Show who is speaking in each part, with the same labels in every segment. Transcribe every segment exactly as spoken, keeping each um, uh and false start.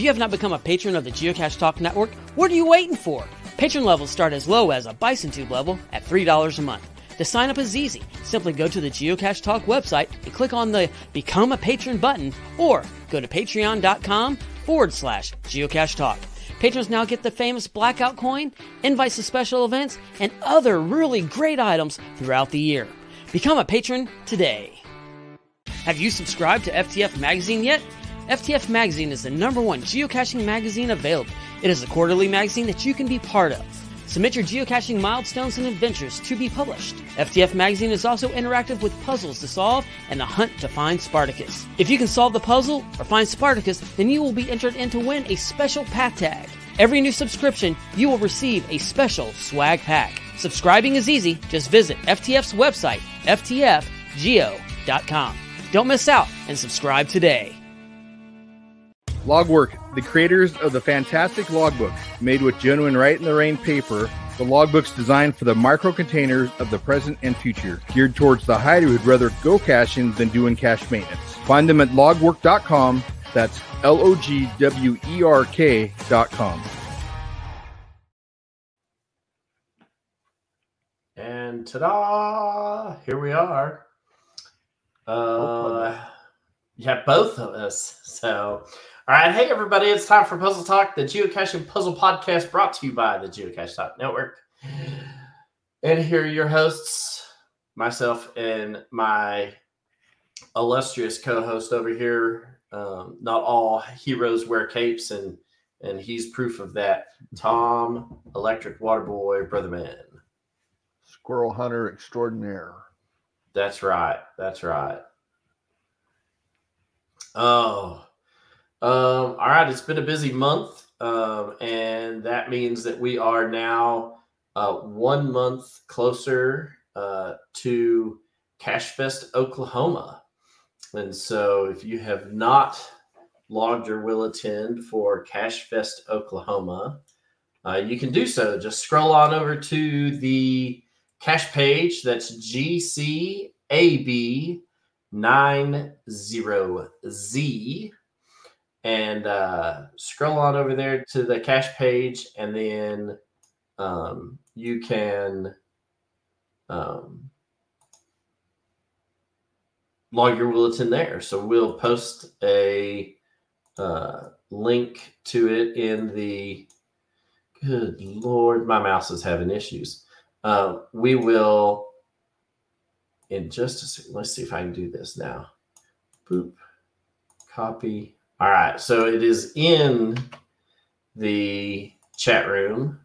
Speaker 1: have not become a patron of the Geocache Talk Network, what are you waiting for? Patron levels start as low as a Bison Tube level at three dollars a month. To sign up is easy. Simply go to the Geocache Talk website and click on the Become a Patron button, or go to patreon.com forward slash Geocache Talk. Patrons now get the famous Blackout Coin, invites to special events, and other really great items throughout the year. Become a patron today. Have you subscribed to F T F Magazine yet? F T F Magazine is the number one geocaching magazine available. It is a quarterly magazine that you can be part of. Submit your geocaching milestones and adventures to be published. F T F Magazine is also interactive with puzzles to solve and a hunt to find Spartacus. If you can solve the puzzle or find Spartacus, then you will be entered in to win a special pack tag. Every new subscription, you will receive a special swag pack. Subscribing is easy. Just visit F T F's website, f t f geo dot com. Don't miss out and subscribe today.
Speaker 2: Logwork, the creators of the fantastic logbook, made with genuine write-in-the-rain paper. The logbook's designed for the micro-containers of the present and future, geared towards the hider who'd rather go caching than doing cache maintenance. Find them at logwork dot com. That's L O G W E R K dot com.
Speaker 3: And ta-da! Here we are. Uh, yeah, both of us. So, all right. Hey, everybody. It's time for Puzzle Talk, the Geocaching Puzzle Podcast brought to you by the Geocache Talk Network. And here are your hosts, myself and my illustrious co-host over here. Um, not all heroes wear capes, and and he's proof of that. Tom, Electric Waterboy, Brother Man.
Speaker 4: Squirrel Hunter Extraordinaire.
Speaker 3: That's right. That's right. Oh, um, all right. It's been a busy month, um, and that means that we are now uh, one month closer uh, to Cache Fest, Oklahoma. And so if you have not logged or will attend for Cache Fest, Oklahoma, uh, you can do so. Just scroll on over to the cache page. That's G C A B ninety Z, and uh, scroll on over there to the cache page, and then um, you can um, log your bulletin there. So we'll post a uh, link to it in the, good Lord, my mouse is having issues. Uh, we will, in just a second, let's see if I can do this now. Boop, copy. All right, so it is in the chat room.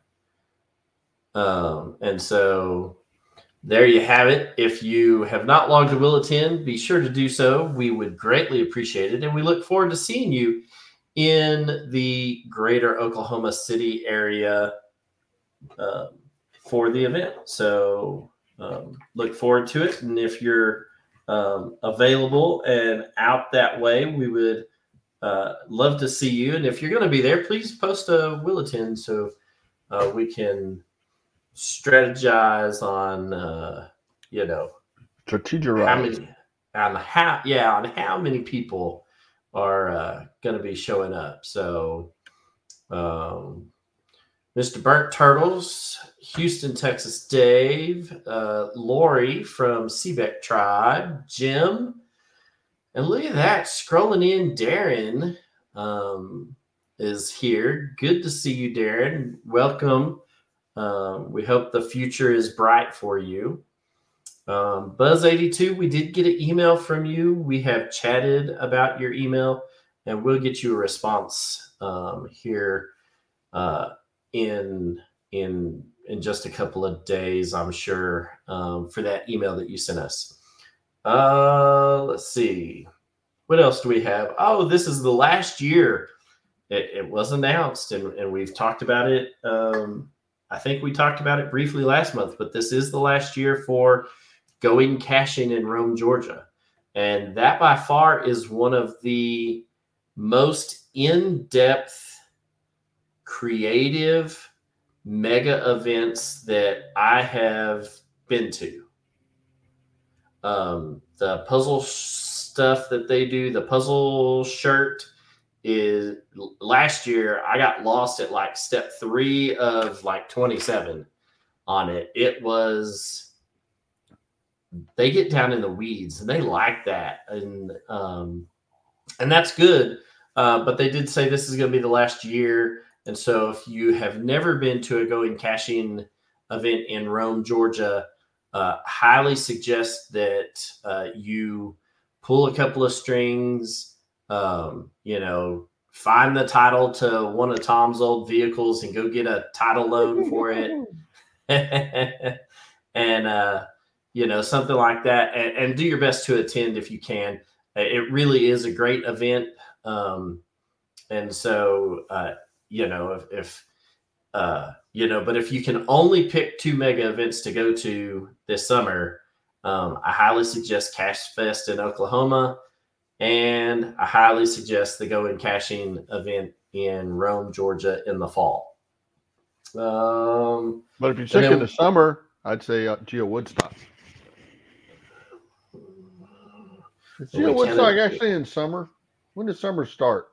Speaker 3: Um, and so there you have it. If you have not logged a will attend, be sure to do so. We would greatly appreciate it. And we look forward to seeing you in the greater Oklahoma City area um, for the event. So um, look forward to it. And if you're um, available and out that way, we would uh, love to see you. And if you're going to be there, please post a will attend so uh, we can strategize on, uh, you know,
Speaker 4: strategize
Speaker 3: how many, on how, yeah, on how many people are uh, going to be showing up. So, um, Mister Burnt Turtles, Houston, Texas, Dave, uh, Lori from Seebeck Tribe, Jim, and look at that, scrolling in, Darren um, is here. Good to see you, Darren. Welcome. Um, we hope the future is bright for you. Um, Buzz eighty-two, we did get an email from you. We have chatted about your email, and we'll get you a response um, here uh, in in in just a couple of days, I'm sure, um, for that email that you sent us. Uh, let's see. What else do we have? Oh, this is the last year. It, it was announced, and, and we've talked about it. Um, I think we talked about it briefly last month, but this is the last year for going caching in Rome, Georgia. And that by far is one of the most in-depth, creative mega events that I have been to. Um, the puzzle stuff that they do, the puzzle shirt is last year I got lost at like step three of like twenty-seven on it. It was, they get down in the weeds and they like that. And, um, and that's good. Uh, but they did say this is going to be the last year. And so if you have never been to a going caching event in Rome, Georgia, uh, highly suggest that uh, you pull a couple of strings, um, you know, find the title to one of Tom's old vehicles and go get a title loan for it. and, uh, you know, something like that. And, and do your best to attend if you can. It really is a great event. Um, and so, uh, you know, if, if uh, you know, but if you can only pick two mega events to go to this summer, um, I highly suggest Cache Fest in Oklahoma, and I highly suggest the Go In Caching event in Rome, Georgia in the fall. Um,
Speaker 4: but if you're sick
Speaker 3: then,
Speaker 4: in the summer, I'd say uh, Geo Woodstock. Is Geo Woodstock actually in summer? When does summer start?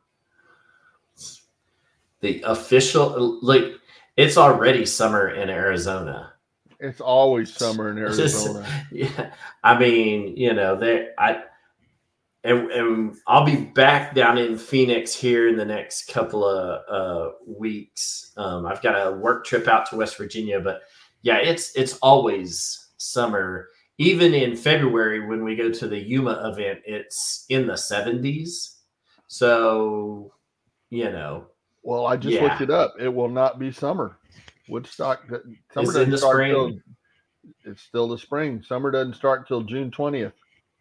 Speaker 3: The official, like, it's already summer in Arizona.
Speaker 4: It's always summer in Arizona.
Speaker 3: Yeah, I mean, you know, there. I and, and I'll be back down in Phoenix here in the next couple of uh, weeks. Um, I've got a work trip out to West Virginia, but yeah, it's it's always summer. Even in February when we go to the Yuma event, it's in the seventies. So, you know.
Speaker 4: Well, I just
Speaker 3: yeah.
Speaker 4: looked it up. It will not be summer. Woodstock summer
Speaker 3: is in the spring.
Speaker 4: Till, it's still the spring. Summer doesn't start until June twentieth.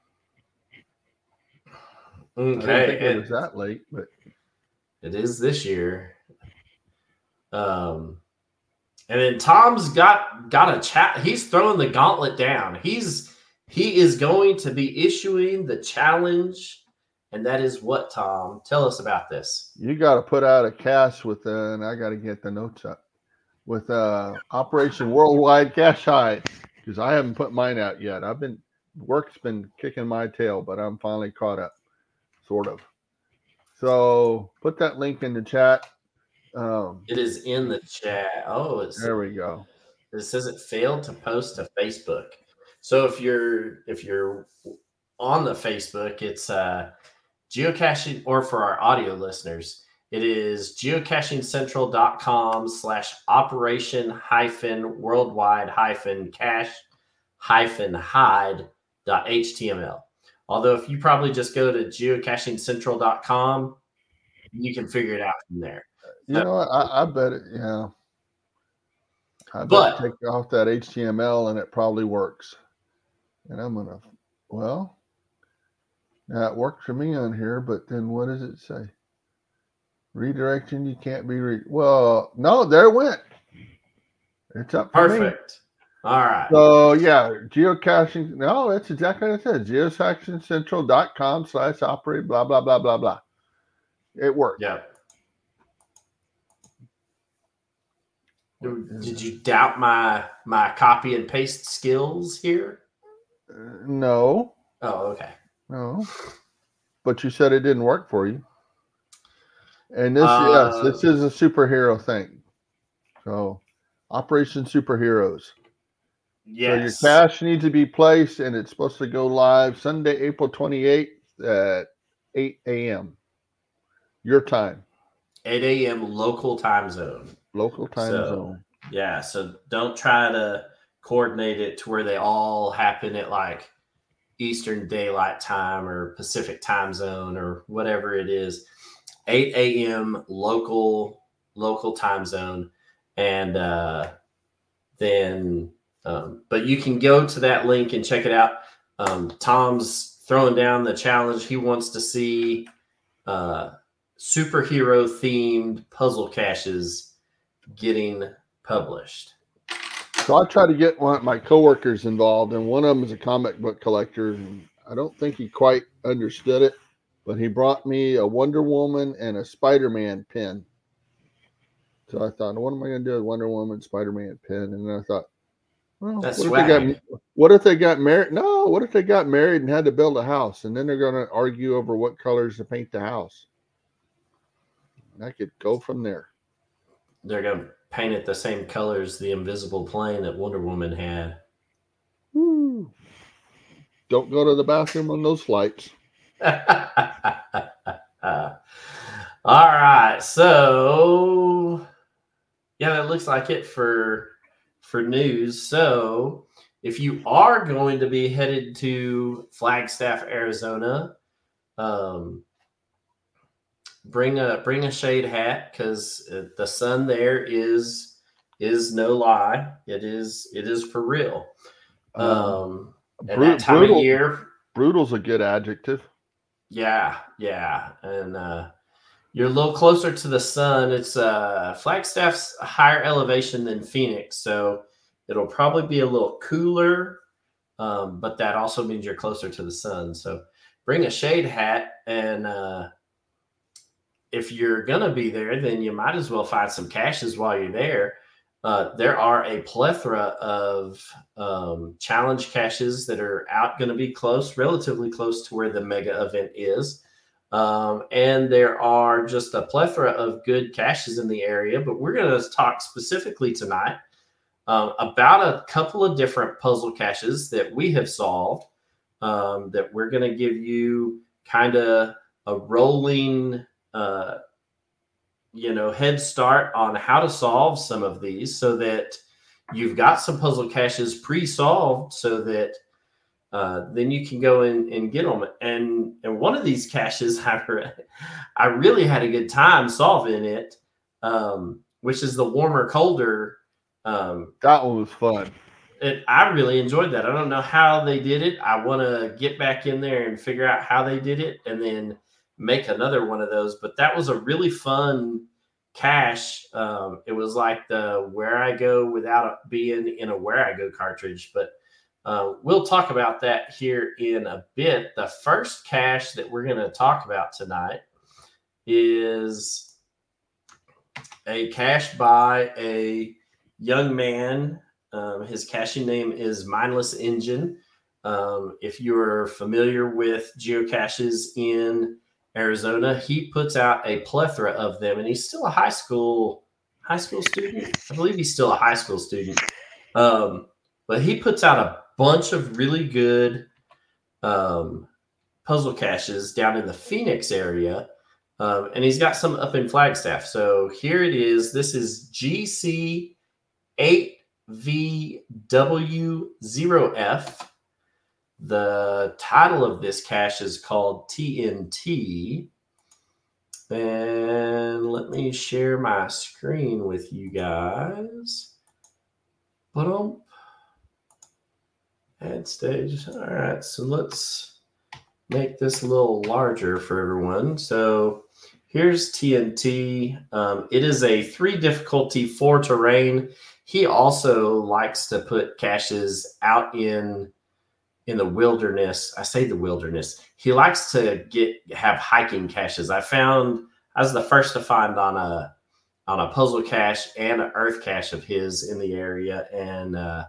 Speaker 3: Okay,
Speaker 4: I didn't think it, it was that late, but
Speaker 3: it is this year. Um, and then Tom's got got a chat. He's throwing the gauntlet down. He's he is going to be issuing the challenge, and that is what, Tom? Tell us about this.
Speaker 4: You got to put out a cast with, uh, and I got to get the notes up with uh, Operation Worldwide Cache Hide, because I haven't put mine out yet. I've been work's been kicking my tail, but I'm finally caught up, sort of. So put that link in the chat. Um,
Speaker 3: it is in the chat. Oh, it's,
Speaker 4: there we go.
Speaker 3: It says it failed to post to Facebook. So if you're if you're on the Facebook, it's uh, geocaching, or for our audio listeners, it is geocachingcentral.com slash operation hyphen worldwide hyphen cache hyphen hide dot html. Although if you probably just go to geocaching central dot com, you can figure it out from there.
Speaker 4: You know what? I, I bet it, yeah. I bet
Speaker 3: But
Speaker 4: take off that H T M L and it probably works. And I'm going to, well, now it worked for me on here, but then what does it say? Redirection, you can't be, re- well, no, there it went. It's up for
Speaker 3: perfect.
Speaker 4: Me.
Speaker 3: All right.
Speaker 4: So, yeah, geocaching, no, that's exactly what it says. geocachingcentral.com slash operate, blah, blah, blah, blah, blah. It worked.
Speaker 3: Yeah. Did you doubt my my copy and paste skills here?
Speaker 4: Uh, no.
Speaker 3: Oh, okay.
Speaker 4: No. But you said it didn't work for you. And this,
Speaker 3: uh,
Speaker 4: yes, this is a superhero thing. So, Operation Superheroes.
Speaker 3: Yes.
Speaker 4: So your cache needs to be placed, and it's supposed to go live Sunday, April twenty-eighth at eight a.m. Your time.
Speaker 3: eight a.m. local time zone.
Speaker 4: Local time
Speaker 3: so,
Speaker 4: zone.
Speaker 3: Yeah, so don't try to coordinate it to where they all happen at like Eastern Daylight Time or Pacific Time Zone or whatever it is. eight a.m. local local time zone, and uh, then um, but you can go to that link and check it out. Um, Tom's throwing down the challenge. He wants to see uh, superhero themed puzzle caches getting published.
Speaker 4: So I try to get one of my coworkers involved, and one of them is a comic book collector, and I don't think he quite understood it, but he brought me a Wonder Woman and a Spider-Man pin. So I thought, what am I going to do with Wonder Woman, Spider-Man pin? And then I thought, well,
Speaker 3: That's
Speaker 4: what if,
Speaker 3: swag.
Speaker 4: they got, what if they got married? No, what if they got married and had to build a house, and then they're going to argue over what colors to paint the house? And I could go from there.
Speaker 3: They're going to paint it the same colors, the invisible plane that Wonder Woman had.
Speaker 4: Woo. Don't go to the bathroom on those flights.
Speaker 3: uh, all right. So, yeah, that looks like it for for news. So, if you are going to be headed to Flagstaff, Arizona, um, bring a bring a shade hat, because the sun there is is no lie. It is it is for real. Um, um and
Speaker 4: bru-
Speaker 3: that time
Speaker 4: brutal,
Speaker 3: of year,
Speaker 4: brutal's a good adjective.
Speaker 3: Yeah, yeah, and uh, you're a little closer to the sun. It's uh, Flagstaff's a higher elevation than Phoenix, so it'll probably be a little cooler, um, but that also means you're closer to the sun. So bring a shade hat, and uh, if you're gonna be there, then you might as well find some caches while you're there. Uh, there are a plethora of um, challenge caches that are out, going to be close, relatively close to where the mega event is. Um, and there are just a plethora of good caches in the area, but we're going to talk specifically tonight um, about a couple of different puzzle caches that we have solved, um, that we're going to give you kind of a rolling uh you know, head start on how to solve some of these, so that you've got some puzzle caches pre-solved, so that uh, then you can go in and get them. And and one of these caches, I, re- I really had a good time solving it, um, which is the warmer, colder. Um,
Speaker 4: that one was fun.
Speaker 3: It, I really enjoyed that. I don't know how they did it. I want to get back in there and figure out how they did it, and then make another one of those. But that was a really fun cache. Um, it was like the Where I Go without being in a Where I Go cartridge. But uh, we'll talk about that here in a bit. The first cache that we're going to talk about tonight is a cache by a young man. Um, his caching name is Mindless Engine. Um, if you're familiar with geocaches in Arizona, he puts out a plethora of them, and he's still a high school high school student. I believe he's still a high school student. Um, but he puts out a bunch of really good um, puzzle caches down in the Phoenix area, um, and he's got some up in Flagstaff. So here it is. This is G C eight V W zero F. The title of this cache is called T N T. And let me share my screen with you guys. Ba-dum. Add stage. All right, so let's make this a little larger for everyone. So here's T N T. Um, it is a three difficulty, four terrain. He also likes to put caches out in in the wilderness. I say the wilderness. He likes to get have hiking caches. I found I was the first to find on a on a puzzle cache and an earth cache of his in the area, and uh,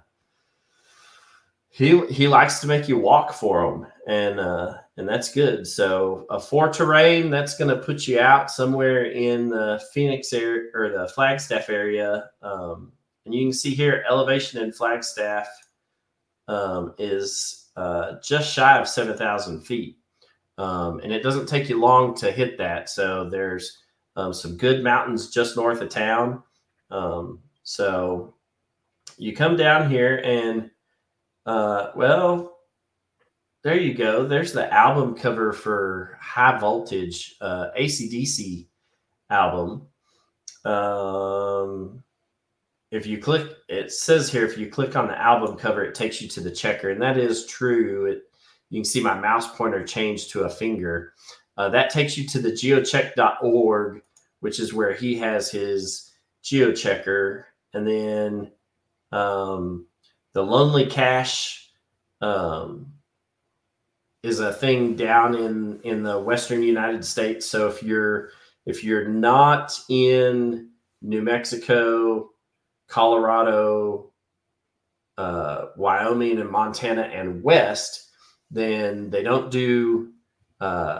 Speaker 3: he he likes to make you walk for them, and uh, and that's good. So a four terrain, that's going to put you out somewhere in the Phoenix area or the Flagstaff area, um, and you can see here elevation in Flagstaff um, is Uh, just shy of seven thousand feet. Um, and it doesn't take you long to hit that. So there's um, some good mountains just north of town. Um, so you come down here and, uh, well, there you go. There's the album cover for High Voltage, uh, A C D C album. Um, If you click, it says here, if you click on the album cover, it takes you to the checker. And that is true. It, you can see my mouse pointer changed to a finger. Uh, that takes you to the geocheck dot org, which is where he has his geochecker. And then um, the Lonely Cache um, is a thing down in, in the Western United States. So if you're, if you're not in New Mexico, Colorado, uh, Wyoming, and Montana and West, then they don't do uh,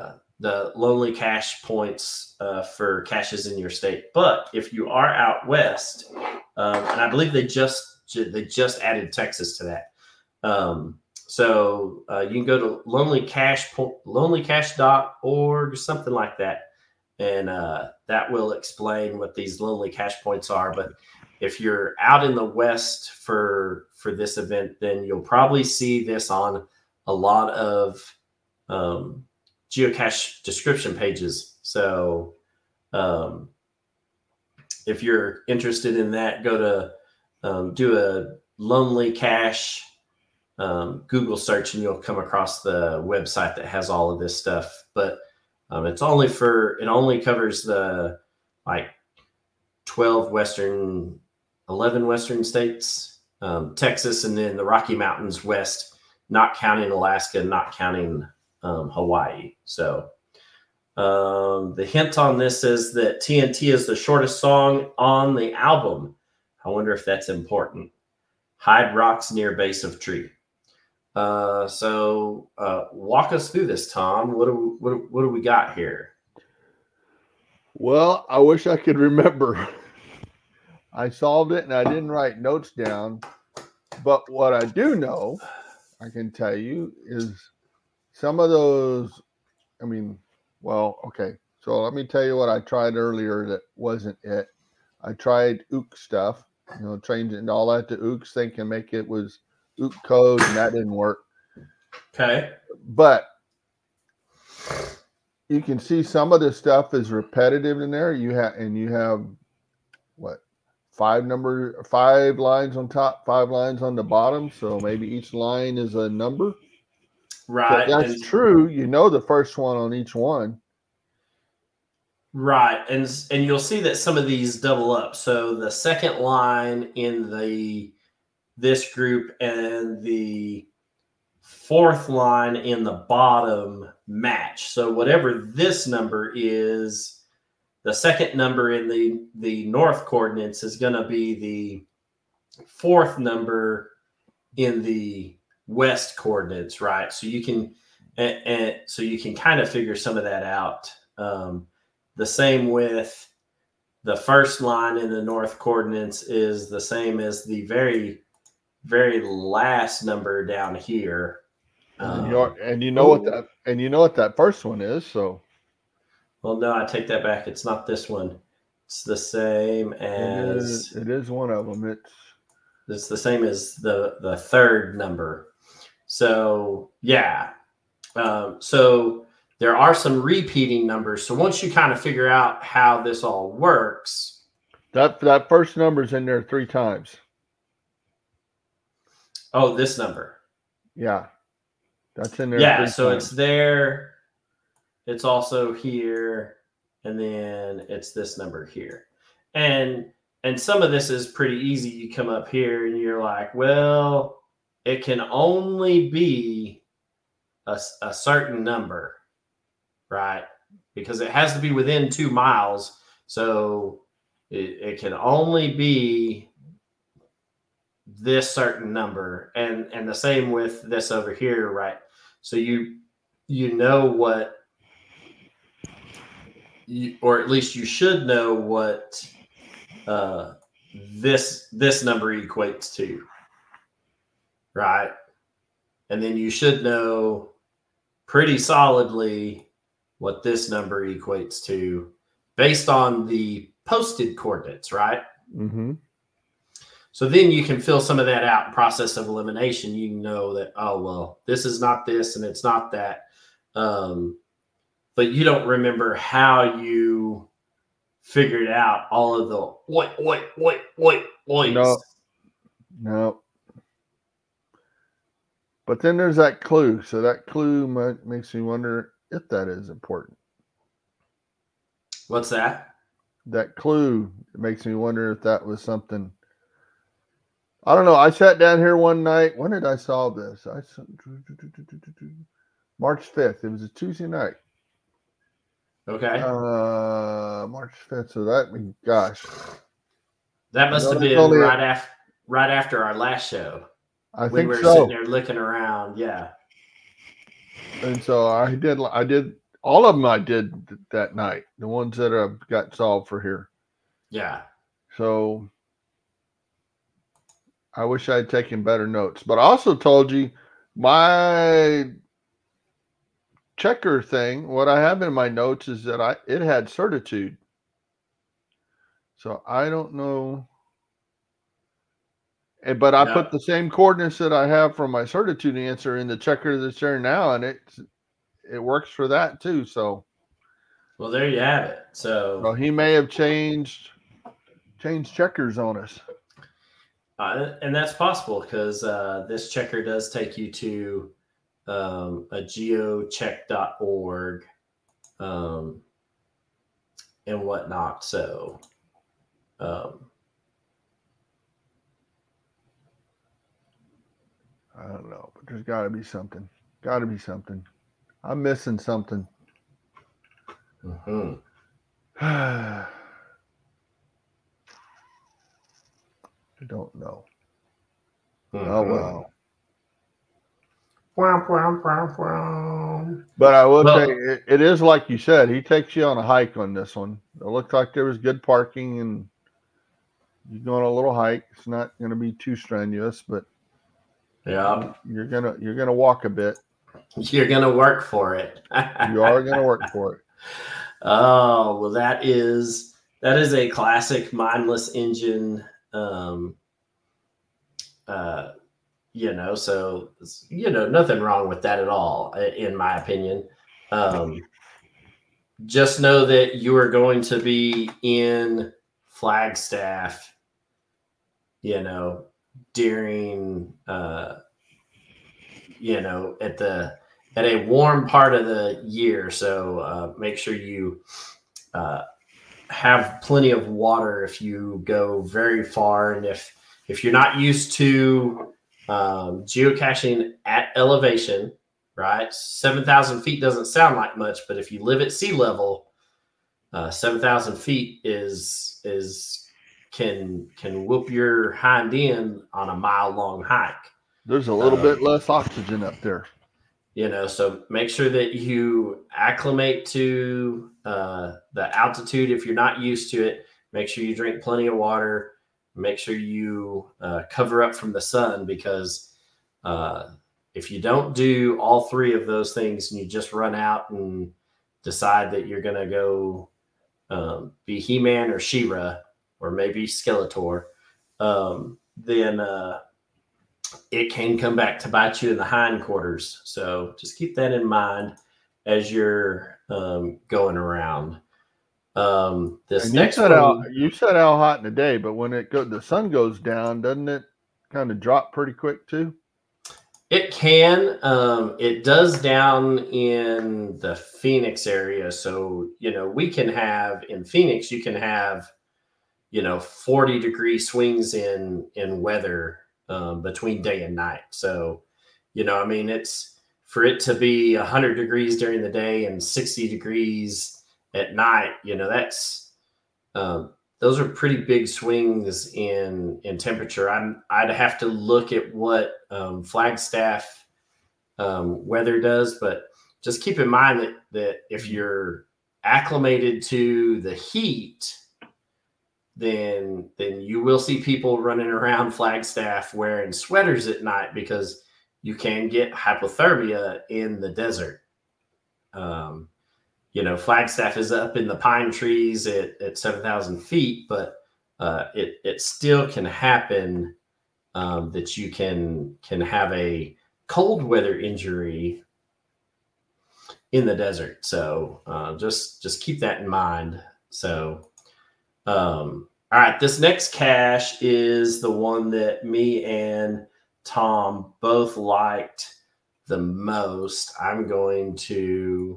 Speaker 3: the lonely cache points uh, for caches in your state. But if you are out west, um, and I believe they just they just added Texas to that. Um, so uh, you can go to lonely cache lonely cache dot org or something like that, and uh, that will explain what these lonely cache points are. But if you're out in the west for for this event, then you'll probably see this on a lot of um, geocache description pages. So um, if you're interested in that, go to um, do a lonely cache um, Google search, and you'll come across the website that has all of this stuff. But um, it's only for it only covers the like twelve western, eleven western states, um, Texas, and then the Rocky Mountains west, not counting Alaska, not counting um, Hawaii. So um, the hint on this is that T N T is the shortest song on the album. I wonder if that's important. Hide rocks near base of tree. Uh, so uh, walk us through this, Tom. What do we, what, what do we got here?
Speaker 4: Well, I wish I could remember. I solved it and I didn't write notes down. But what I do know, I can tell you, is some of those, I mean, well, okay. So let me tell you what I tried earlier that wasn't it. I tried ook stuff, you know, changing all that to ooks, thinking make it was ook code, and that didn't work.
Speaker 3: Okay.
Speaker 4: But you can see some of this stuff is repetitive in there. You have, and you have what? Five number, five lines on top, five lines on the bottom. So maybe each line is a number.
Speaker 3: Right.
Speaker 4: But that's
Speaker 3: and,
Speaker 4: true. You know the first one on each one.
Speaker 3: Right. And and you'll see that some of these double up. So the second line in the this group and the fourth line in the bottom match. So whatever this number is, the second number in the, the north coordinates is going to be the fourth number in the west coordinates, right? So you can, and, and so you can kind of figure some of that out. Um, the same with the first line in the north coordinates is the same as the very, very last number down here.
Speaker 4: And,
Speaker 3: Um,
Speaker 4: you're, and you know what that, and you know what that first one is. So,
Speaker 3: well, no, I take that back. It's not this one. It's the same as
Speaker 4: it is, it is one of them. It's
Speaker 3: it's the same as the the third number. So yeah, um, so there are some repeating numbers. So once you kind of figure out how this all works,
Speaker 4: that that first number's in there three times.
Speaker 3: oh, this number.
Speaker 4: Yeah, that's in there.
Speaker 3: Yeah,
Speaker 4: three
Speaker 3: so
Speaker 4: times.
Speaker 3: it's there. It's also here, and then it's this number here. And and some of this is pretty easy. You come up here and you're like, well, it can only be a, a certain number, right? Because it has to be within two miles. So it, it can only be this certain number. And and the same with this over here, right? So you you know what, You, or at least you should know what uh, this this number equates to, right? And then you should know pretty solidly what this number equates to based on the posted coordinates, right?
Speaker 4: Mm-hmm.
Speaker 3: So then you can fill some of that out in process of elimination. You know that, oh, well, this is not this and it's not that. Um, but you don't remember how you figured out all of the oi, oi, oi, oi, ois.
Speaker 4: No, no. But then there's that clue. So that clue might, makes me wonder if that is important.
Speaker 3: What's that?
Speaker 4: That clue makes me wonder if that was something. I don't know. I sat down here one night. When did I solve this? I March fifth. It was a Tuesday night.
Speaker 3: Okay.
Speaker 4: Uh, March fifth. So that means, gosh.
Speaker 3: That must have been right after right after our last show.
Speaker 4: I
Speaker 3: we
Speaker 4: think
Speaker 3: were
Speaker 4: so.
Speaker 3: sitting there looking around. Yeah.
Speaker 4: And so I did. I did. all of them I did th- that night. The ones that I've got solved for here.
Speaker 3: Yeah.
Speaker 4: So I wish I had taken better notes. But I also told you my checker thing, what I have in my notes is that I it had certitude. So I don't know. Eh, But I
Speaker 3: Yeah.
Speaker 4: put the same coordinates that I have from my certitude answer in the checker that's there now, and it it works for that too. So
Speaker 3: Well, there you have it. So
Speaker 4: well, he may have changed changed checkers on us.
Speaker 3: Uh, and that's possible because uh, this checker does take you to um, a geocheck dot org um, and whatnot. So, um,
Speaker 4: I don't know, but there's got to be something. Got to be something. I'm missing something.
Speaker 3: mhm.
Speaker 4: I don't know.
Speaker 3: Mhm.
Speaker 4: Oh well.
Speaker 3: Wow, wow, wow, wow.
Speaker 4: But I will
Speaker 3: Well-
Speaker 4: say it, it is like you said. He takes you on a hike on this one. It looked like there was good parking, and you go on a little hike. It's not going to be too strenuous, but
Speaker 3: Yeah,
Speaker 4: you're gonna you're gonna walk a bit.
Speaker 3: you're going to work for it.
Speaker 4: You are going to work for it.
Speaker 3: Oh, well, that is that is a classic mindless engine. Um, uh, you know, so you know, nothing wrong with that at all, in my opinion. Um, just know that you are going to be in Flagstaff, you know, during, uh, you know, at the at a warm part of the year. So uh, make sure you uh, have plenty of water if you go very far, and if if you're not used to um, geocaching at elevation, right? seven thousand feet doesn't sound like much, but if you live at sea level, uh, seven thousand feet is is can can whoop your hind end on a mile long hike.
Speaker 4: There's a little
Speaker 3: Uh,
Speaker 4: bit less oxygen up there.
Speaker 3: You know, so make sure that you acclimate to uh, the altitude if you're not used to it. Make sure you drink plenty of water. Make sure you uh, cover up from the sun, because uh, if you don't do all three of those things and you just run out and decide that you're going to go um, be He-Man or She-Ra or maybe Skeletor, um, then uh, it can come back to bite you in the hindquarters. So just keep that in mind as you're um, going around. Um, this
Speaker 4: And you
Speaker 3: next
Speaker 4: said
Speaker 3: one,
Speaker 4: how you said how hot in the day, but when it go the sun goes down, doesn't it kind of drop pretty quick too?
Speaker 3: it can. Um, it does down in the Phoenix area. So, you know, we can have in Phoenix, you can have, you know, forty degree swings in in weather um, between day and night. So, you know, I mean, it's for it to be one hundred degrees during the day and sixty degrees at night. You know, that's um, those are pretty big swings in in temperature. I'm I'd have to look at what um, Flagstaff um, weather does, but just keep in mind that that if you're acclimated to the heat, then then you will see people running around Flagstaff wearing sweaters at night, because you can get hypothermia in the desert. Um, you know, Flagstaff is up in the pine trees at, at seven thousand feet, but uh, it it still can happen um, that you can can have a cold weather injury in the desert. So uh, just just keep that in mind. So. Um, all right, this next cache is the one that me and Tom both liked the most. I'm going to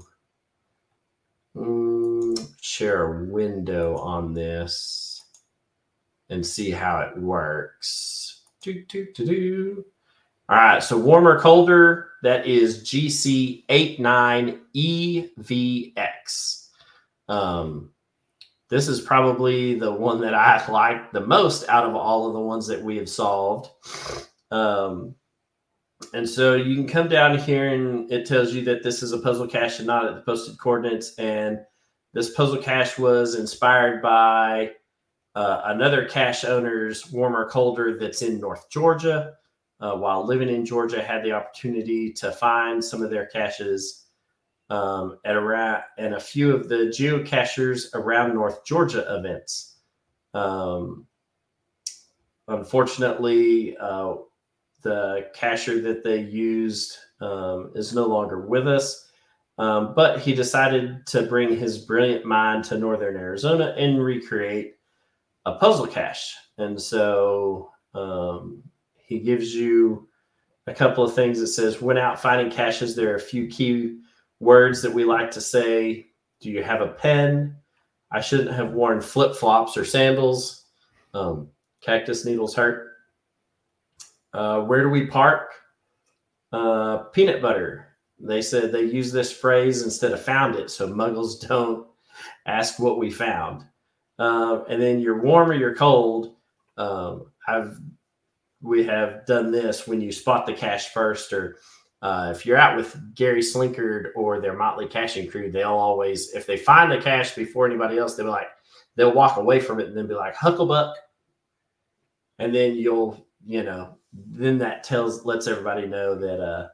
Speaker 3: um, share a window on this and see how it works. Do, do, do, do. All right, so warmer, colder, that is G C eighty-nine E V X. Um, This is probably the one that I like the most out of all of the ones that we have solved. Um, and so you can come down here and it tells you that this is a puzzle cache and not at the posted coordinates. And this puzzle cache was inspired by uh, another cache owner's warmer colder that's in North Georgia. Uh, while living in Georgia, had the opportunity to find some of their caches um, at around and a few of the geocachers around North Georgia events. Um, unfortunately, uh, the cacher that they used um, is no longer with us, um, but he decided to bring his brilliant mind to Northern Arizona and recreate a puzzle cache. And so um, he gives you a couple of things that says, when out finding caches, there are a few key words that we like to say. Do you have a pen? I shouldn't have worn flip-flops or sandals. Um, cactus needles hurt. Uh, where do we park? Uh, peanut butter. They said they use this phrase instead of found it, so muggles don't ask what we found. Uh, and then you're warm or you're cold. Um, I've we have done this when you spot the cache first, or uh, if you're out with Gary Slinkard or their Motley caching crew, they'll always, if they find the cache before anybody else, they'll be like, they'll walk away from it and then be like, Hucklebuck. And then you'll, you know, then that tells, lets everybody know that uh,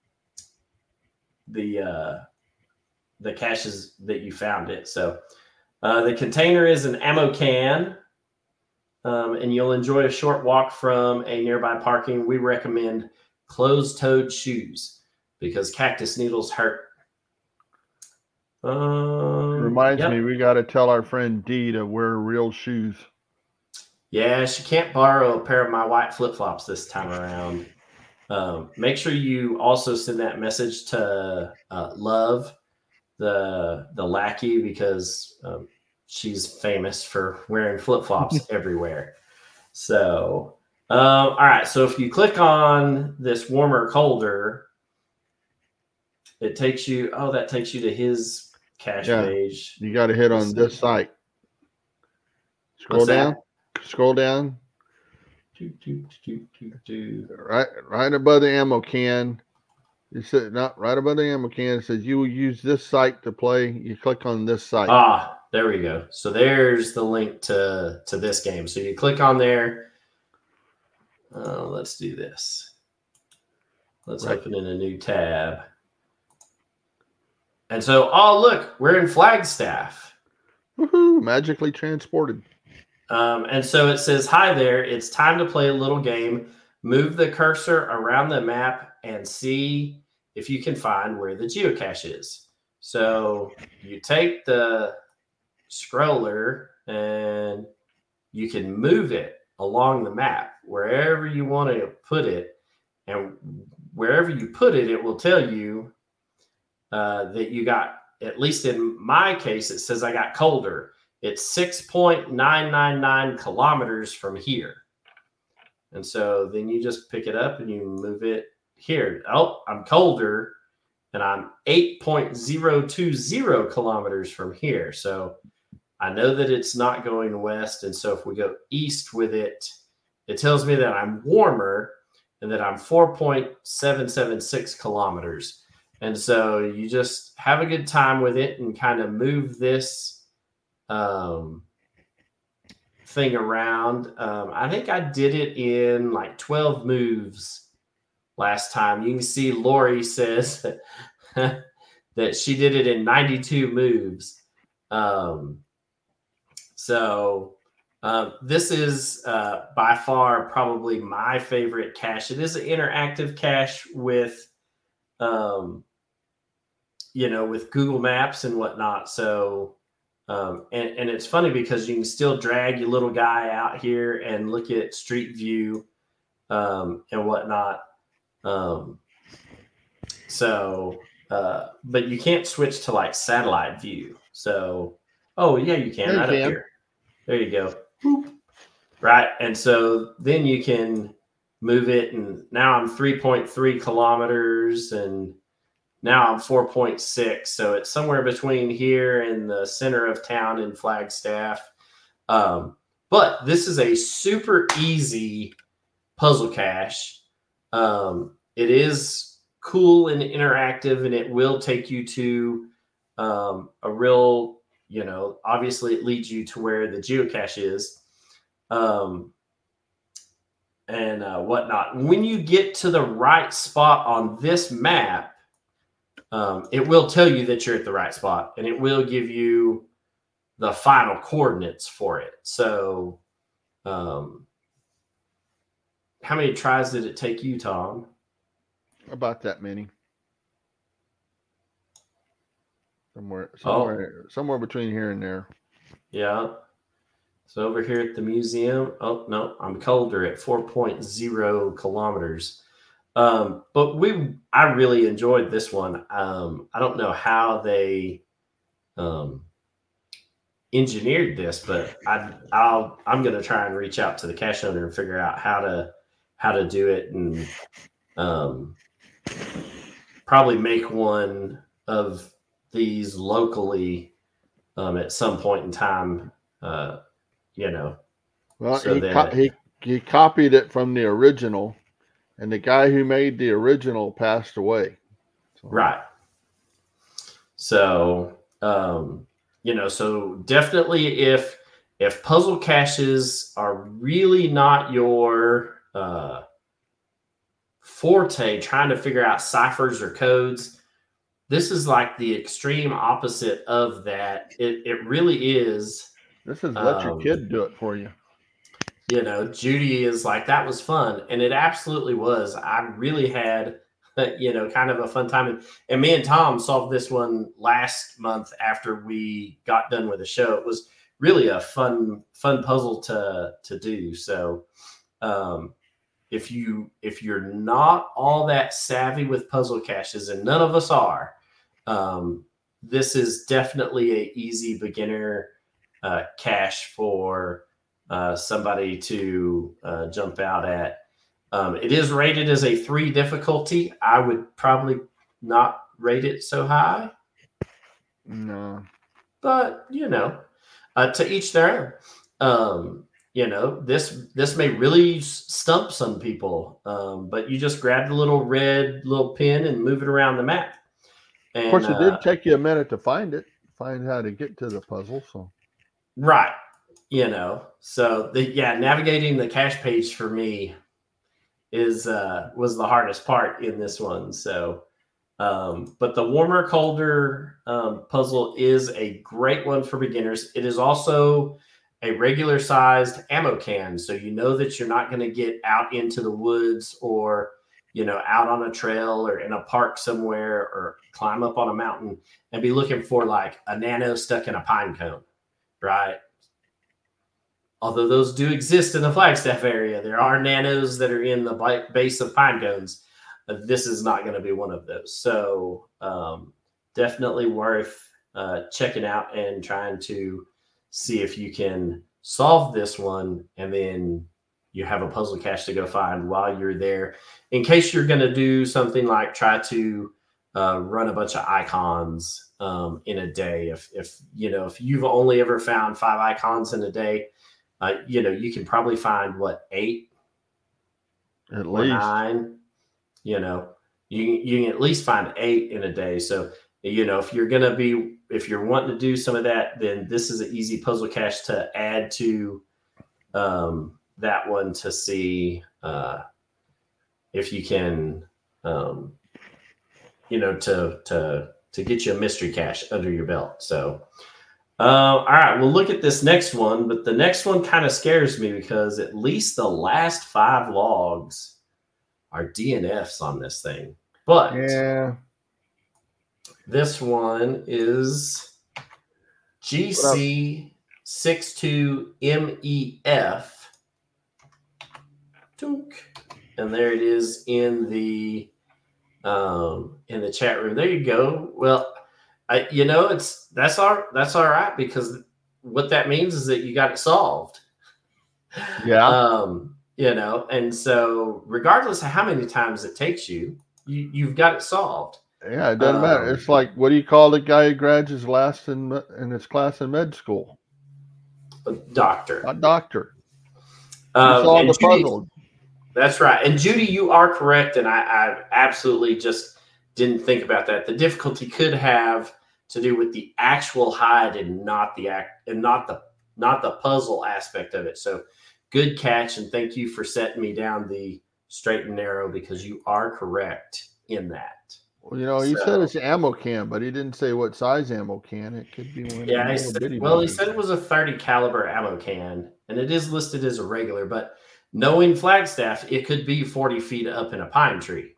Speaker 3: the, uh, the caches that you found it. So uh, the container is an ammo can. Um, and you'll enjoy a short walk from a nearby parking. We recommend closed-toed shoes because cactus needles hurt. Um,
Speaker 4: Reminds
Speaker 3: yep.
Speaker 4: me, we got to tell our friend Dee to wear real shoes.
Speaker 3: Yeah, she can't borrow a pair of my white flip-flops this time around. Um, make sure you also send that message to uh, Love, the the lackey, because um, she's famous for wearing flip-flops everywhere. So, um, all right. So if you click on this warmer, colder, it takes you, oh, that takes you to his cache
Speaker 4: Yeah.
Speaker 3: page.
Speaker 4: You got to hit on this site. Scroll
Speaker 3: What's
Speaker 4: down.
Speaker 3: that?
Speaker 4: Scroll down.
Speaker 3: Do, do, do, do, do.
Speaker 4: Right, right above the ammo can. It said not right above the ammo can. It says you will use this site to play. You click on this site.
Speaker 3: Ah, there we go. So there's the link to, to this game. So you click on there. Uh, let's do this. Let's
Speaker 4: Right.
Speaker 3: open in a new tab. And so, oh, look, we're in Flagstaff.
Speaker 4: Woohoo! Magically transported.
Speaker 3: Um, and so it says, hi there. It's time to play a little game. Move the cursor around the map and see if you can find where the geocache is. So you take the scroller and you can move it along the map wherever you want to put it. And wherever you put it, it will tell you uh, that you got, at least in my case, it says I got colder. It's six point nine nine nine kilometers from here. And so then you just pick it up and you move it here. Oh, I'm colder and I'm eight point zero two zero kilometers from here. So I know that it's not going west. And so if we go east with it, it tells me that I'm warmer and that I'm four point seven seven six kilometers. And so you just have a good time with it and kind of move this um, thing around. Um, I think I did it in like twelve moves last time. You can see Lori says that she did it in ninety-two moves. Um, so uh, this is uh, by far probably my favorite cache. It is an interactive cache with, um, you know, with Google Maps and whatnot. So, um, and, and it's funny because you can still drag your little guy out here and look at Street View um, and whatnot. Um, so, uh, but you can't switch to like satellite view. So, oh yeah, you can
Speaker 4: Yeah, you
Speaker 3: right
Speaker 4: can.
Speaker 3: up here. There you go. Boop. Right. And so then you can move it. And now I'm three point three kilometers and now I'm four point six. So it's somewhere between here and the center of town in Flagstaff. Um, but this is a super easy puzzle cache. Um, it is cool and interactive, and it will take you to um, a real, you know, obviously it leads you to where the geocache is um, and uh, whatnot. When you get to the right spot on this map, um, it will tell you that you're at the right spot, and it will give you the final coordinates for it. So um, how many tries did it take you, Tom?
Speaker 4: About that many. Somewhere, somewhere, oh. somewhere between here and there.
Speaker 3: Yeah. So over here at the museum, oh no, I'm colder at four point zero kilometers. Um, but we, I really enjoyed this one. Um, I don't know how they um, engineered this, but I, I'll, I'm going to try and reach out to the cache owner and figure out how to, how to do it, and um, probably make one of these locally um, at some point in time. Uh, you know,
Speaker 4: well, so he, that, co- he he copied it from the original, and the guy who made the original passed away.
Speaker 3: So. Right. So, um, you know, so definitely if if puzzle caches are really not your uh, forte, trying to figure out ciphers or codes, this is like the extreme opposite of that. It it really is.
Speaker 4: This is let um, your kid do it for you.
Speaker 3: You know, Judy is like, that was fun. And it absolutely was. I really had, you know, kind of a fun time. And, and me and Tom solved this one last month after we got done with the show. It was really a fun, fun puzzle to, to do. So um, if you, if you're not all that savvy with puzzle caches, and none of us are, um, this is definitely a easy beginner Uh, cache for uh, somebody to uh, jump out at. Um, it is rated as a three difficulty. I would probably not rate it so high.
Speaker 4: No.
Speaker 3: But, you know, uh, to each their own. Um, you know, this this may really stump some people, um, but you just grab the little red little pin and move it around the map. And,
Speaker 4: of course, it
Speaker 3: uh,
Speaker 4: did take you a minute to find it, find how to get to the puzzle, so.
Speaker 3: Right. You know, so the, yeah, navigating the cache page for me is, uh, was the hardest part in this one. So, um, but the warmer, colder, um, puzzle is a great one for beginners. It is also a regular sized ammo can. So, you know that you're not going to get out into the woods or, you know, out on a trail or in a park somewhere or climb up on a mountain and be looking for like a nano stuck in a pine cone. Right. Although those do exist in the Flagstaff area, there are nanos that are in the base of pine cones. This is not going to be one of those. So um, definitely worth uh, checking out and trying to see if you can solve this one. And then you have a puzzle cache to go find while you're there. In case you're going to do something like try to uh, run a bunch of icons Um, in a day. If, if, you know, if you've only ever found five icons in a day, uh, you know, you can probably find what, eight
Speaker 4: at
Speaker 3: or
Speaker 4: least
Speaker 3: nine, you know, you, you can at least find eight in a day. So, you know, if you're going to be, if you're wanting to do some of that, then this is an easy puzzle cache to add to um, that one to see uh, if you can, um, you know, to, to, to get you a mystery cache under your belt. So, uh, all right, we'll look at this next one, but the next one kind of scares me because at least the last five logs are D N Fs on this thing. But
Speaker 4: yeah,
Speaker 3: this one is G C sixty-two M E F. And there it is in the um in the chat room. There you go. Well, I, you know, it's that's all that's all right, because what that means is that you got it solved.
Speaker 4: Yeah.
Speaker 3: Um, you know, and so regardless of how many times it takes you, you you've got it solved.
Speaker 4: Yeah, it doesn't
Speaker 3: um,
Speaker 4: matter. It's like, what do you call the guy who graduates last in in his class in med school?
Speaker 3: A doctor.
Speaker 4: A doctor.
Speaker 3: Um,
Speaker 4: you solved the
Speaker 3: Judy,
Speaker 4: puzzle.
Speaker 3: That's right. And Judy, you are correct. And I, I absolutely just didn't think about that. The difficulty could have to do with the actual hide and not the act and not the not the puzzle aspect of it. So good catch, and thank you for setting me down the straight and narrow, because you are correct in that.
Speaker 4: Well, you know, he
Speaker 3: So,
Speaker 4: said it's ammo can, but he didn't say what size ammo can. It could be one.
Speaker 3: yeah,
Speaker 4: of
Speaker 3: he
Speaker 4: the
Speaker 3: said,
Speaker 4: bitty
Speaker 3: well, he
Speaker 4: ones.
Speaker 3: said it was a thirty caliber ammo can, and it is listed as a regular, but knowing Flagstaff, it could be forty feet up in a pine tree.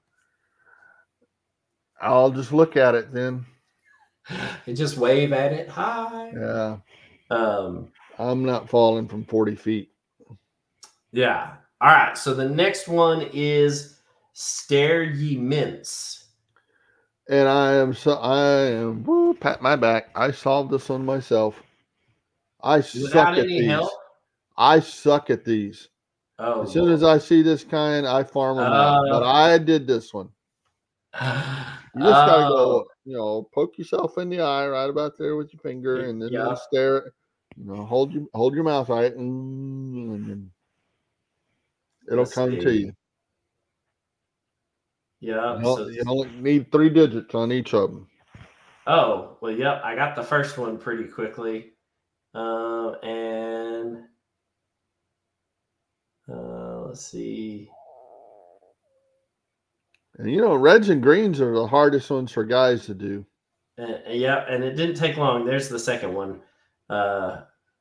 Speaker 4: I'll just look at it then.
Speaker 3: And just wave at it. Hi.
Speaker 4: Yeah.
Speaker 3: Um,
Speaker 4: I'm not falling from forty feet.
Speaker 3: Yeah. All right. So the next one is Stare Ye Mints.
Speaker 4: And I am so I am woo, pat my back. I solved this one myself. I
Speaker 3: Without
Speaker 4: suck at
Speaker 3: any
Speaker 4: these.
Speaker 3: help?
Speaker 4: I suck at these.
Speaker 3: Oh,
Speaker 4: As soon as I see this kind, I farm them out. But
Speaker 3: Uh,
Speaker 4: I did this one. You just gotta go, you know, poke yourself in the eye right about there with your finger, and then
Speaker 3: Yeah.
Speaker 4: just stare. You know, hold your hold your mouth right, and, and then it'll
Speaker 3: Let's
Speaker 4: come to
Speaker 3: see.
Speaker 4: you.
Speaker 3: Yeah.
Speaker 4: You, know,
Speaker 3: So,
Speaker 4: you only need three digits on each of them.
Speaker 3: oh, well, yep. I got the first one pretty quickly. Uh, and uh, let's see.
Speaker 4: And you know, reds and greens are the hardest ones for guys to do.
Speaker 3: Uh, yeah, and it didn't take long. There's the second one. Uh,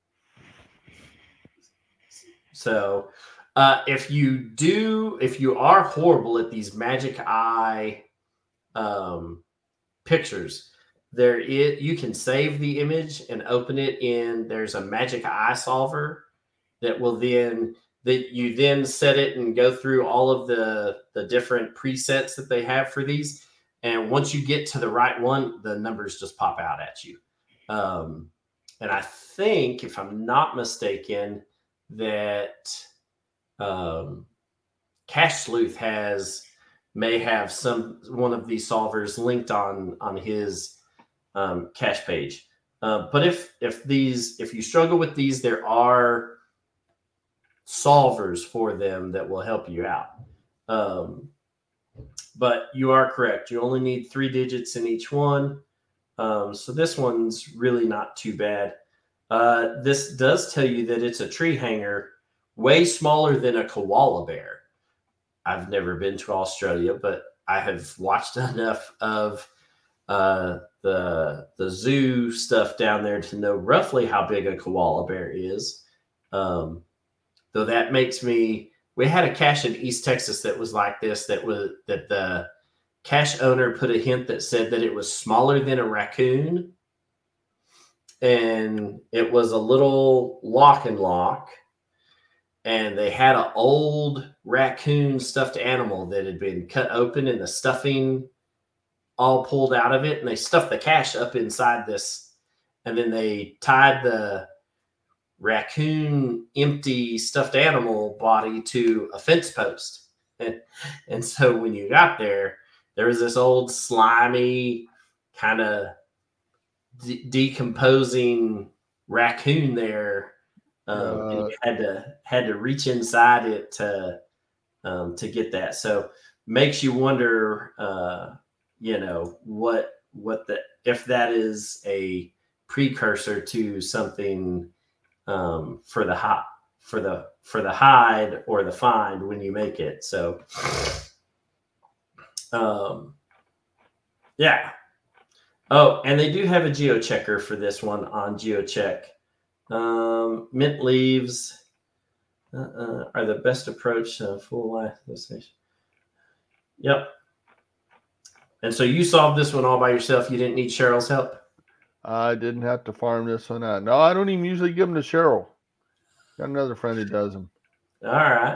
Speaker 3: so uh, if you do, if you are horrible at these magic eye um, pictures, there is you can save the image and open it in. There's a magic eye solver that will then that you then set it and go through all of the the different presets that they have for these. And once you get to the right one, the numbers just pop out at you. Um, and I think, if I'm not mistaken, that um, Cash Sleuth has may have some one of these solvers linked on on his um, cache page. Uh, but if if these if you struggle with these, there are solvers for them that will help you out. Um, But you are correct. You only need three digits in each one. Um, so this one's really not too bad. Uh, this does tell you that it's a tree hanger, way smaller than a koala bear. I've never been to Australia, but I have watched enough of uh, the the zoo stuff down there to know roughly how big a koala bear is. Um, though that makes me. We had a cache in East Texas that was like this, that was that the cache owner put a hint that said that it was smaller than a raccoon. And it was a little lock and lock. And they had an old raccoon stuffed animal that had been cut open and the stuffing all pulled out of it. And they stuffed the cache up inside this. And then they tied the raccoon empty stuffed animal body to a fence post. And, and so when you got there, there was this old slimy kind of de- decomposing raccoon there. Um,
Speaker 4: Uh,
Speaker 3: and you had to had to reach inside it to um, to get that. So makes you wonder, uh, you know, what what the if that is a precursor to something um, for the hot for the for the hide or the find when you make it. So, um, yeah. Oh, and they do have a geochecker for this one on GeoCheck. Um, mint leaves uh, are the best approach to full life station. Yep. And so you solved this one all by yourself. You didn't need Cheryl's help.
Speaker 4: I didn't have to farm this one out. No, I don't even usually give them to Cheryl. Got another friend who does them.
Speaker 3: All right.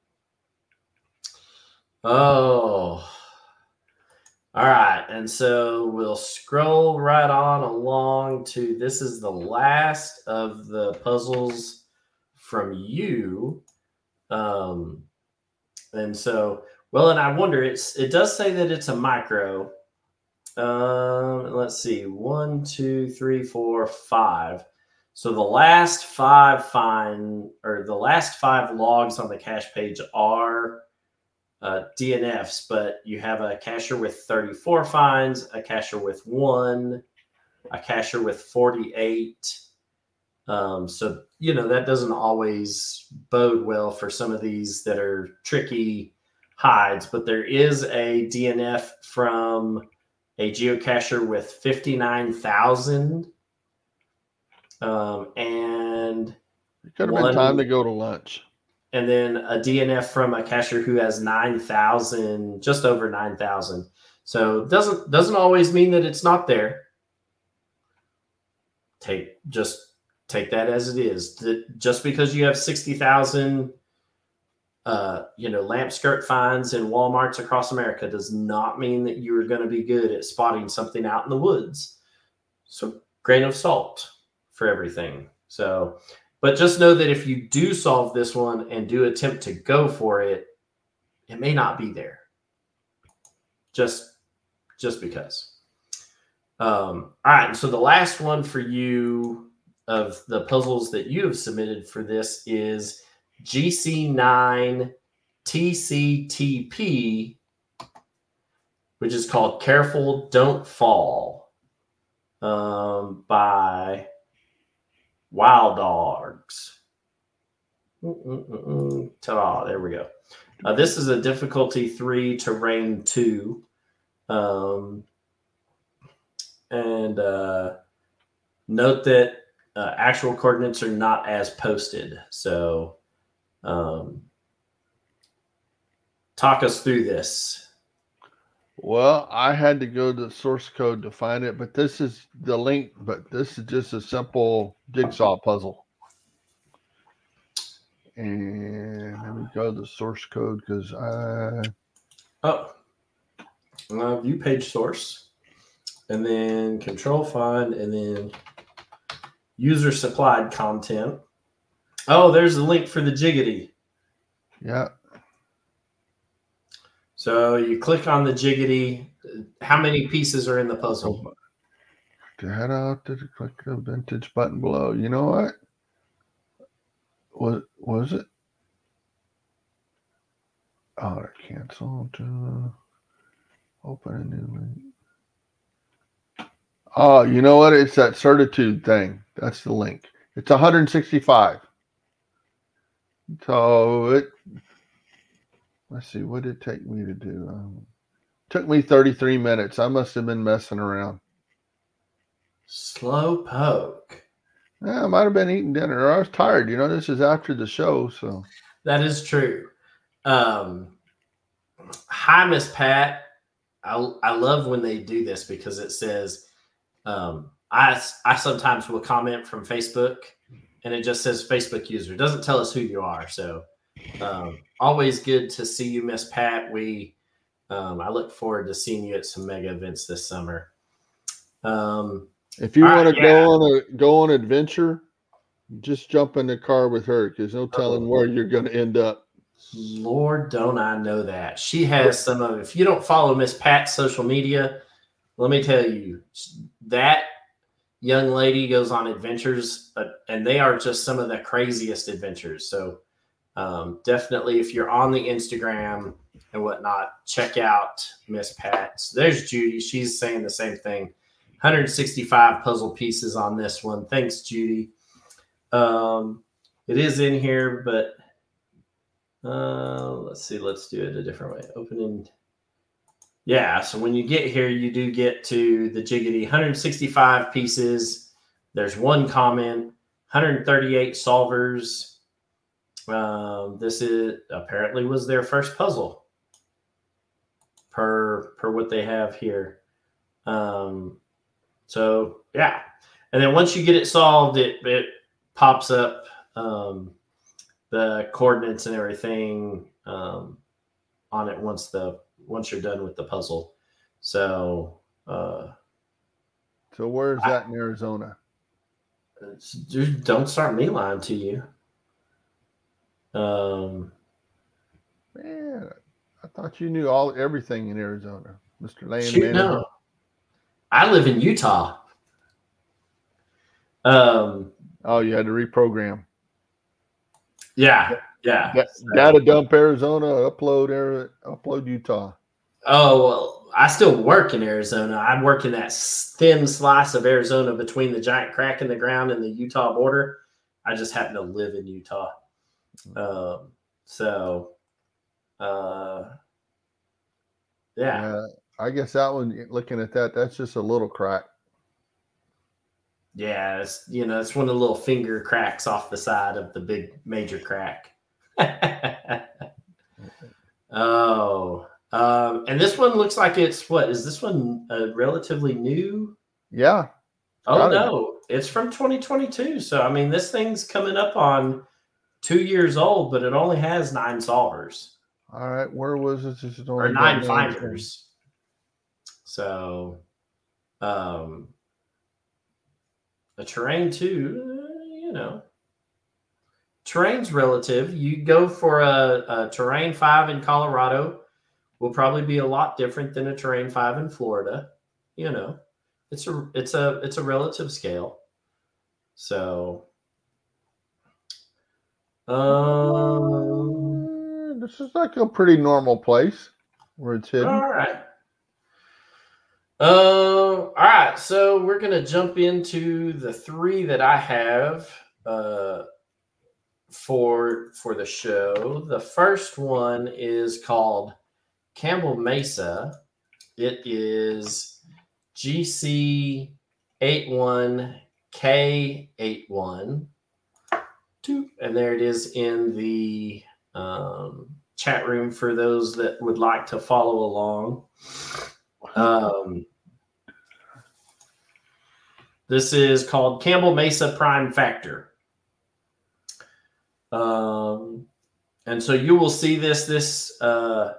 Speaker 3: Oh. All right. And so we'll scroll right on along to this is the last of the puzzles from you. Um, and so, well, and I wonder, it's it does say that it's a micro. Um, let's see, one, two, three, four, five. So the last five find or the last five logs on the cache page are uh, D N Fs, but you have a cashier with thirty-four finds, a cashier with one, a cashier with forty-eight. Um, so, you know, that doesn't always bode well for some of these that are tricky hides, but there is a D N F from a geocacher with fifty-nine thousand. Um, and
Speaker 4: It could have
Speaker 3: one,
Speaker 4: been time to go to lunch.
Speaker 3: And then a D N F from a cacher who has nine thousand, just over nine thousand. So doesn't doesn't always mean that it's not there. Take just take that as it is. Just because you have sixty thousand, uh, you know, lamp skirt finds in Walmarts across America does not mean that you are going to be good at spotting something out in the woods. So grain of salt for everything. So, but just know that if you do solve this one and do attempt to go for it, it may not be there. Just, just because. Um, all right. And so the last one for you of the puzzles that you have submitted for this is G C nine T C T P, which is called Careful Don't Fall, um, by Wild Dogs. Mm-mm-mm-mm. Ta-da, there we go. Uh, this is a difficulty three, terrain two. Um, and uh, note that uh, actual coordinates are not as posted. So um, talk us through this.
Speaker 4: Well, I had to go to the source code to find it, but this is the link, but this is just a simple jigsaw puzzle. And let me go to the source code because I...
Speaker 3: Oh, uh, view page source, and then control find, and then user supplied content. Oh, there's the link for the jiggity.
Speaker 4: Yeah.
Speaker 3: So you click on the jiggity. How many pieces are in the puzzle?
Speaker 4: To head out to click the vintage button below. You know what? What was it? Oh, to cancel to open a new link. Oh, you know what? It's that certitude thing. That's the link. It's one hundred sixty-five. So it. Let's see. What did it take me to do? Um, took me thirty-three minutes. I must have been messing around.
Speaker 3: Slow poke.
Speaker 4: Yeah, I might have been eating dinner. Or I was tired. You know, this is after the show, so.
Speaker 3: That is true. Um, hi, Miss Pat. I I love when they do this because it says, um, I I sometimes will comment from Facebook, and it just says Facebook user. It doesn't tell us who you are. So um, always good to see you, Miss Pat. We um, I look forward to seeing you at some mega events this summer. Um,
Speaker 4: If you want
Speaker 3: right,
Speaker 4: to
Speaker 3: yeah.
Speaker 4: go on a go on adventure, just jump in the car with her because no telling
Speaker 3: Oh.
Speaker 4: where you're going to end up.
Speaker 3: Lord, don't I know that. She has some of, if you don't follow Miss Pat's social media, let me tell you, that young lady goes on adventures, uh, and they are just some of the craziest adventures. So um, definitely, if you're on the Instagram and whatnot, check out Miss Pat's. There's Judy. She's saying the same thing. one hundred sixty-five puzzle pieces on this one. Thanks, Judy. Um, it is in here, but uh, let's see. Let's do it a different way. Opening. Yeah, so when you get here, you do get to the jiggity. one hundred sixty-five pieces. There's one comment. one hundred thirty-eight solvers. Um, this is apparently was their first puzzle per per what they have here. Um, so yeah, and then once you get it solved, it it pops up um, the coordinates and everything um, on it once the once you're done with the puzzle. So uh,
Speaker 4: So where's that in Arizona?
Speaker 3: dude, don't start me lying to you. Um,
Speaker 4: Man, I thought you knew all everything in Arizona, Mister Land
Speaker 3: shoot,
Speaker 4: Manager.
Speaker 3: no, I live in Utah. Um,
Speaker 4: Oh, you had to reprogram.
Speaker 3: yeah, Yeah.
Speaker 4: Da-
Speaker 3: so-
Speaker 4: Data dump Arizona, upload Ari- upload Utah.
Speaker 3: Oh, well, I still work in Arizona. I work in that s- thin slice of Arizona between the giant crack in the ground and the Utah border. I just happen to live in Utah. Um, so, uh, yeah.
Speaker 4: Yeah, I guess that one. Looking at that, that's just a little crack.
Speaker 3: Yeah, it's you know, it's one of the little finger cracks off the side of the big major crack. oh, um, and this one looks like it's what is this one uh, relatively new?
Speaker 4: Yeah.
Speaker 3: Oh
Speaker 4: Gotta
Speaker 3: no, it's from twenty twenty-two. So I mean, this thing's coming up on two years old, but it only has nine solvers
Speaker 4: All right, where was it? Just
Speaker 3: or
Speaker 4: only
Speaker 3: nine
Speaker 4: got
Speaker 3: finders. So, um, a terrain too, uh, you know, terrain's relative. You go for a, a terrain five in Colorado will probably be a lot different than a terrain five in Florida. You know, it's a it's a it's a relative scale. So, um,
Speaker 4: Uh, This is like a pretty normal place where it's hidden.
Speaker 3: all right. Uh, all right, so we're gonna jump into the three that I have uh, for for the show. The first one is called Campbell Mesa. It is G C eighty-one K eighty-one. And there it is in the um, chat room for those that would like to follow along. Um, this is called Campbell Mesa Prime Factor. Um, and so you will see this, this, uh,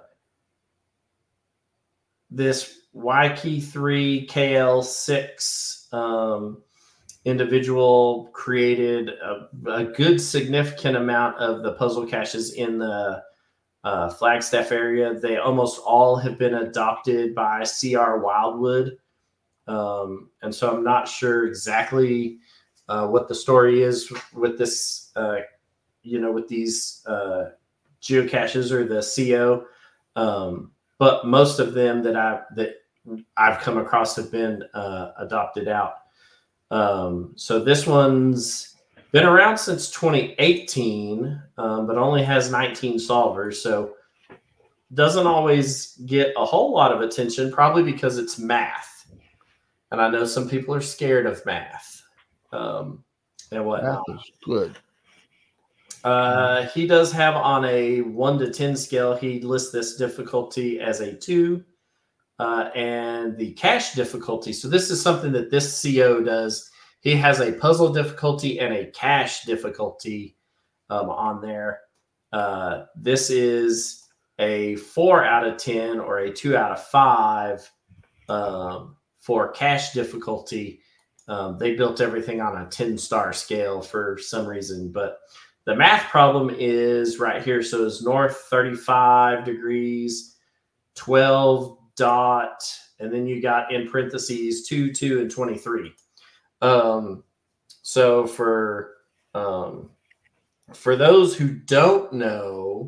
Speaker 3: this Y K three K L six um, individual created a, a good significant amount of the puzzle caches in the uh, Flagstaff area. They almost all have been adopted by C R Wildwood. Um, and so I'm not sure exactly uh, what the story is with this, uh, you know, with these uh, geocaches or the C O. Um, but most of them that I that I've come across have been uh, adopted out. Um, so this one's been around since twenty eighteen, um, but only has nineteen solvers. So doesn't always get a whole lot of attention, probably because it's math. And I know some people are scared of math um, and whatnot.
Speaker 4: Math is good.
Speaker 3: Uh, he does have on a one to ten scale, he lists this difficulty as a two. Uh, and the cache difficulty. So this is something that this C O does. He has a puzzle difficulty and a cache difficulty um, on there. Uh, this is a four out of ten or a two out of five um, for cache difficulty. Um, they built everything on a ten star scale for some reason, but the math problem is right here. So it's north thirty-five degrees, twelve dot, and then you got in parentheses two, two, and twenty-three. Um, so for um, for those who don't know,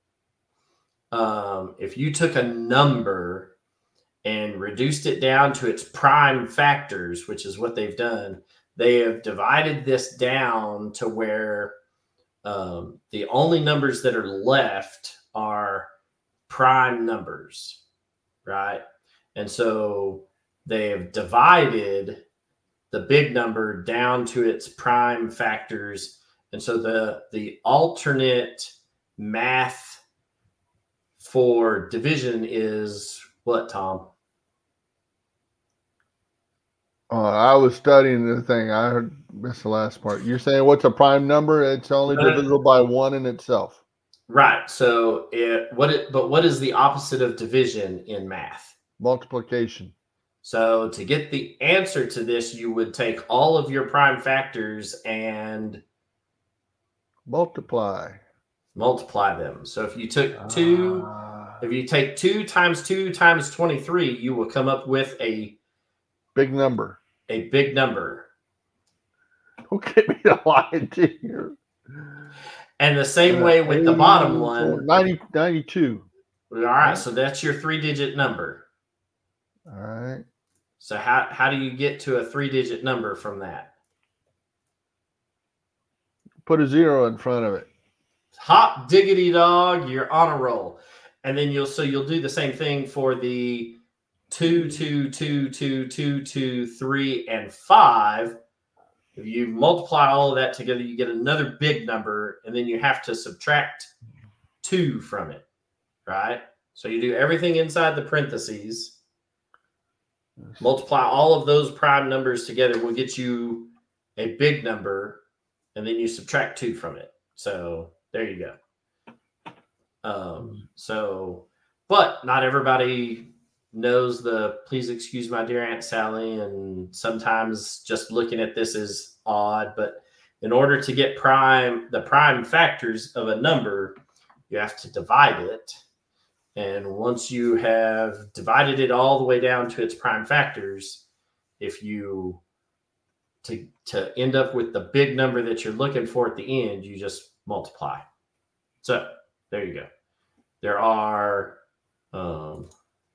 Speaker 3: um, if you took a number and reduced it down to its prime factors, which is what they've done, they have divided this down to where um, the only numbers that are left are prime numbers. Right. And so they have divided the big number down to its prime factors. And so the, the alternate math for division is what, Tom?
Speaker 4: Uh, I was studying the thing. I heard missed the last part. You're saying what's a prime number? It's only
Speaker 3: Uh,
Speaker 4: divisible by one in itself.
Speaker 3: Right. So it, what it, but what is the opposite of division in math?
Speaker 4: Multiplication.
Speaker 3: So to get the answer to this, you would take all of your prime factors and
Speaker 4: Multiply.
Speaker 3: multiply them. So if you took two,
Speaker 4: Ah,
Speaker 3: if you take two times two times twenty-three, you will come up with a,
Speaker 4: big number.
Speaker 3: a big number.
Speaker 4: Don't get me to lie to you.
Speaker 3: And the same
Speaker 4: Uh,
Speaker 3: way with the bottom
Speaker 4: eighty-four,
Speaker 3: one.
Speaker 4: ninety, ninety-two.
Speaker 3: All right, so that's your three-digit number.
Speaker 4: All right.
Speaker 3: So how, how do you get to a three-digit number from that?
Speaker 4: Put a zero in front of it.
Speaker 3: Hot diggity dog, you're on a roll. And then you'll so you'll do the same thing for the two, two, two, two, two, two, three, and five. If you multiply all of that together, you get another big number, and then you have to subtract two from it, right? So you do everything inside the parentheses, multiply all of those prime numbers together will get you a big number, and then you subtract two from it. So there you go. Um, so, but not everybody knows the please excuse my dear Aunt Sally, and sometimes just looking at this is odd, but in order to get prime the prime factors of a number, you have to divide it. And once you have divided it all the way down to its prime factors, if you to to end up with the big number that you're looking for at the end, you just multiply. So there you go. There are um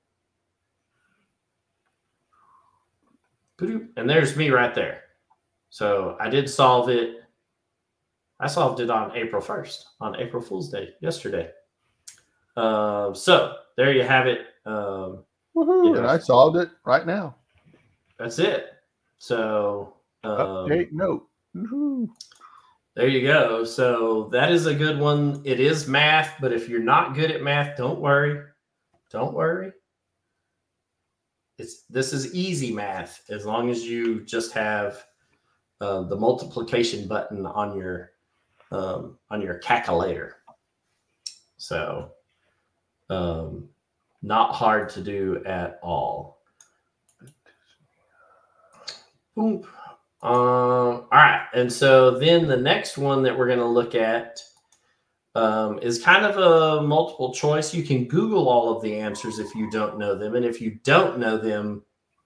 Speaker 3: and there's me right there. So I did solve it. I solved it on April first, on April Fool's Day, yesterday. Um, so there you have it. Um,
Speaker 4: Woohoo! You know, and I solved it right now.
Speaker 3: That's it. So um,
Speaker 4: update note. Woohoo!
Speaker 3: There you go. So that is a good one. It is math, but if you're not good at math, don't worry. Don't worry. It's this is easy math as long as you just have uh, the multiplication button on your um, on your calculator. So um, not hard to do at all. Boom. Um, all right, and so then the next one that we're going to look at um, is kind of a multiple choice. You can Google all of the answers if you don't know them, and if you don't know them,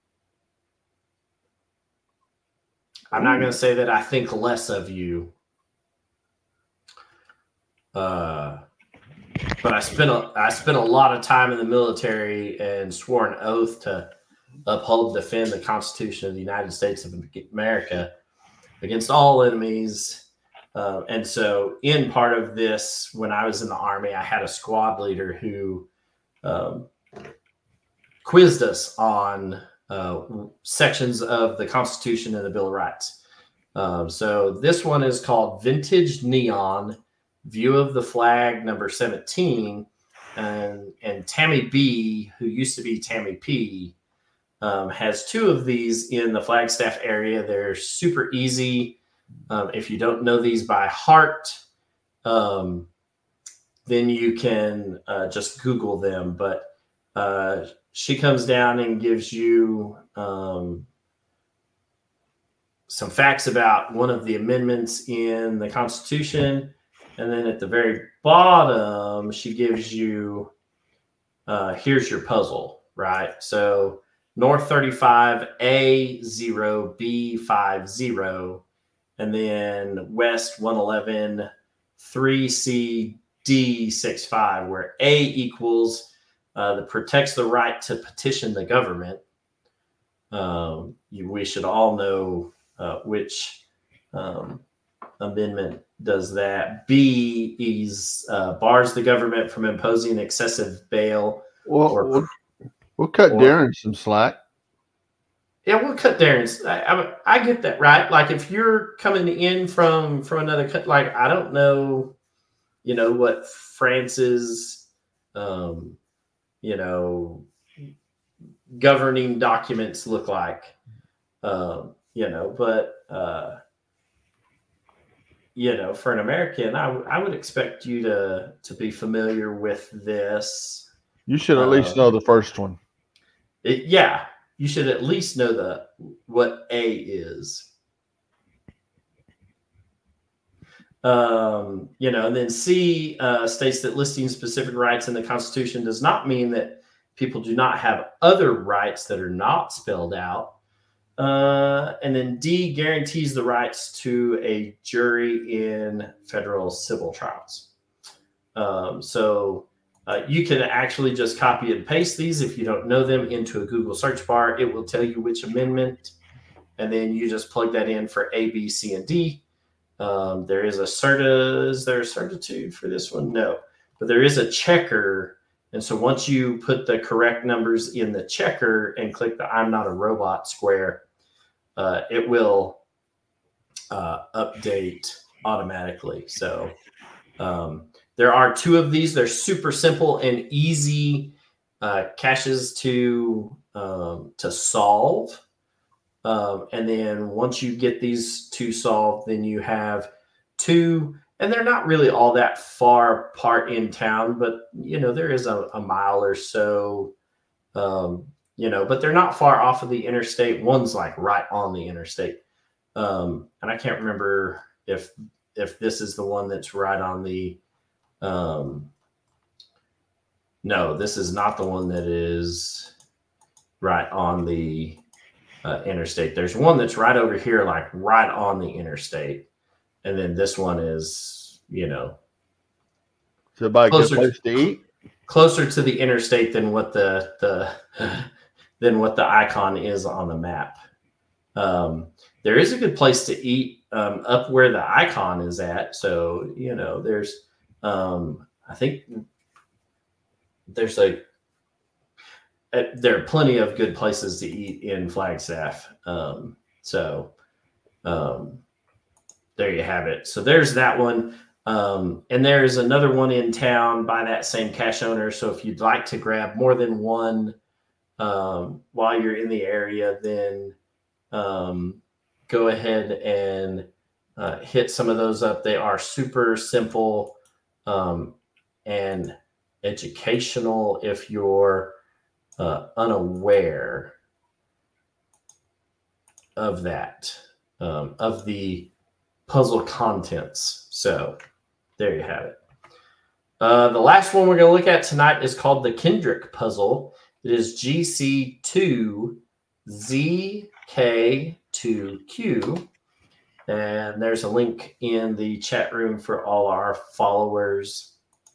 Speaker 3: I'm not going to say that I think less of you, uh, but I spent a I spent a lot of time in the military and swore an oath to uphold, defend the Constitution of the United States of America against all enemies. Uh, and so in part of this, when I was in the Army, I had a squad leader who um, quizzed us on uh, sections of the Constitution and the Bill of Rights. Um, so this one is called Vintage Neon, View of the Flag, number seventeen. And, and Tammy B, who used to be Tammy P, Um, has two of these in the Flagstaff area. They're super easy. Um, if you don't know these by heart, um, then you can uh, just Google them. But uh, she comes down and gives you um, some facts about one of the amendments in the Constitution. And then at the very bottom, she gives you, uh, here's your puzzle, right? So North thirty-five A zero B five zero, and then West one eleven three C D sixty-five, where A equals uh, that protects the right to petition the government. Um, you, we should all know uh, which um, amendment does that. B is uh, bars the government from imposing excessive bail.
Speaker 4: Well,
Speaker 3: or
Speaker 4: we'll, we'll cut or, Darren some slack.
Speaker 3: Yeah, we'll cut Darren's. I, I, I get that, right? Like if you're coming in from from another cut, like I don't know, you know what France's, um, you know, governing documents look like, um, you know, but uh, you know, for an American, I, w- I would expect you to to be familiar with this.
Speaker 4: You should at uh, least know the first one.
Speaker 3: It, yeah. You should at least know the what A is. Um, you know, and then C uh, states that listing specific rights in the Constitution does not mean that people do not have other rights that are not spelled out. Uh, and then D, guarantees the rights to a jury in federal civil trials. Um, so uh, you can actually just copy and paste these if you don't know them into a Google search bar. It will tell you which amendment, and then you just plug that in for A, B, C, and D. Um, there is a certi- is there a certitude for this one? No, but there is a checker. And so once you put the correct numbers in the checker and click the I'm not a robot square, uh, it will uh, update automatically. So um, there are two of these. They're super simple and easy uh, caches to um, to solve. Um, and then once you get these two solved, then you have two, and they're not really all that far apart in town, but you know, there is a, a mile or so, um, you know, but they're not far off of the interstate. One's like right on the interstate. Um, and I can't remember if, if this is the one that's right on the, um, no, this is not the one that is right on the, Uh, interstate. There's one that's right over here, like right on the interstate, and then this one is, you know,
Speaker 4: so by a good
Speaker 3: closer,
Speaker 4: place to eat,
Speaker 3: closer to the interstate than what the the than what the icon is on the map. Um, there is a good place to eat um, up where the icon is at. So you know, there's um, I think there's a there are plenty of good places to eat in Flagstaff. Um, so um, there you have it. So there's that one. Um, and there's another one in town by that same cache owner. So if you'd like to grab more than one um, while you're in the area, then um, go ahead and uh, hit some of those up. They are super simple um, and educational if you're Uh, unaware of that, um, of the puzzle contents. So there you have it. Uh, the last one we're going to look at tonight is called the Kendrick puzzle. It is G C two Z K two Q. And there's a link in the chat room for all our followers.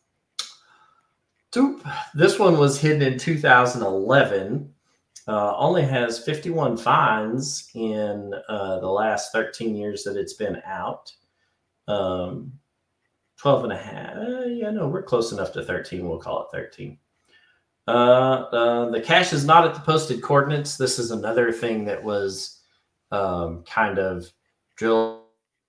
Speaker 3: This one was hidden in two thousand eleven. Uh, only has fifty-one finds in uh, the last thirteen years that it's been out. Um, twelve and a half. Uh, yeah, no, we're close enough to thirteen. We'll call it thirteen. Uh, uh, the cache is not at the posted coordinates. This is another thing that was um, kind of drilled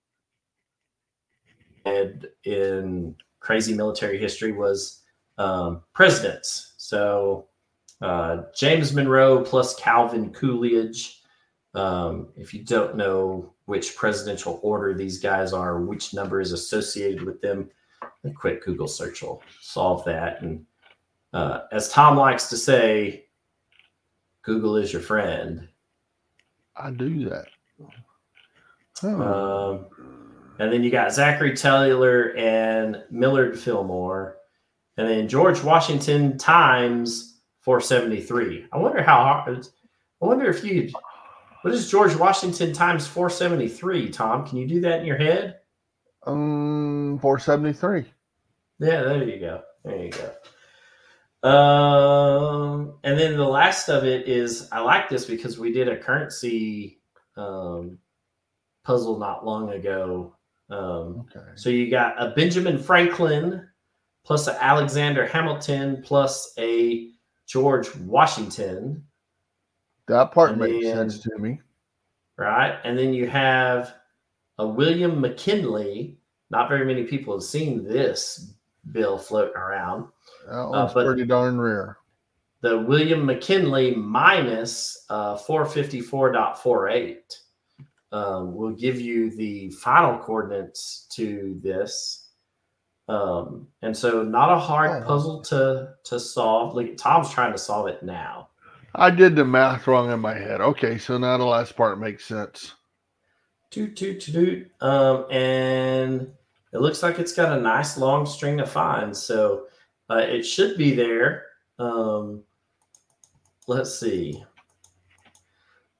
Speaker 3: in crazy military history was Um, presidents. So uh, James Monroe plus Calvin Coolidge. Um, if you don't know which presidential order these guys are, which number is associated with them, a quick Google search will solve that. And uh, as Tom likes to say, Google is your friend.
Speaker 4: I do that. Oh.
Speaker 3: Um, and then you got Zachary Taylor and Millard Fillmore. And then George Washington times four seventy-three. I wonder how hard. I wonder if you. What is George Washington times four seventy-three, Tom? Can you do that in your head?
Speaker 4: Um, four seventy-three.
Speaker 3: Yeah, there you go. There you go. Um, and then the last of it is, I like this because we did a currency um, puzzle not long ago. Um, okay. So you got a Benjamin Franklin plus an Alexander Hamilton plus a George Washington.
Speaker 4: That part
Speaker 3: and
Speaker 4: makes
Speaker 3: then,
Speaker 4: sense to me.
Speaker 3: Right. And then you have a William McKinley. Not very many people have seen this bill floating around.
Speaker 4: That one's uh, pretty darn rare.
Speaker 3: The William McKinley minus uh, four fifty-four point four eight um, will give you the final coordinates to this. Um, and so not a hard oh. puzzle to, to solve. Like Tom's trying to solve it now.
Speaker 4: I did the math wrong in my head. Okay. So now the last part makes sense.
Speaker 3: Toot, toot, toot, toot. Um, and it looks like it's got a nice long string of finds. So uh, it should be there. Um, let's see.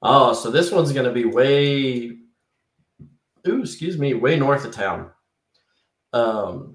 Speaker 3: Oh, so this one's going to be way, ooh, excuse me, way north of town. Um,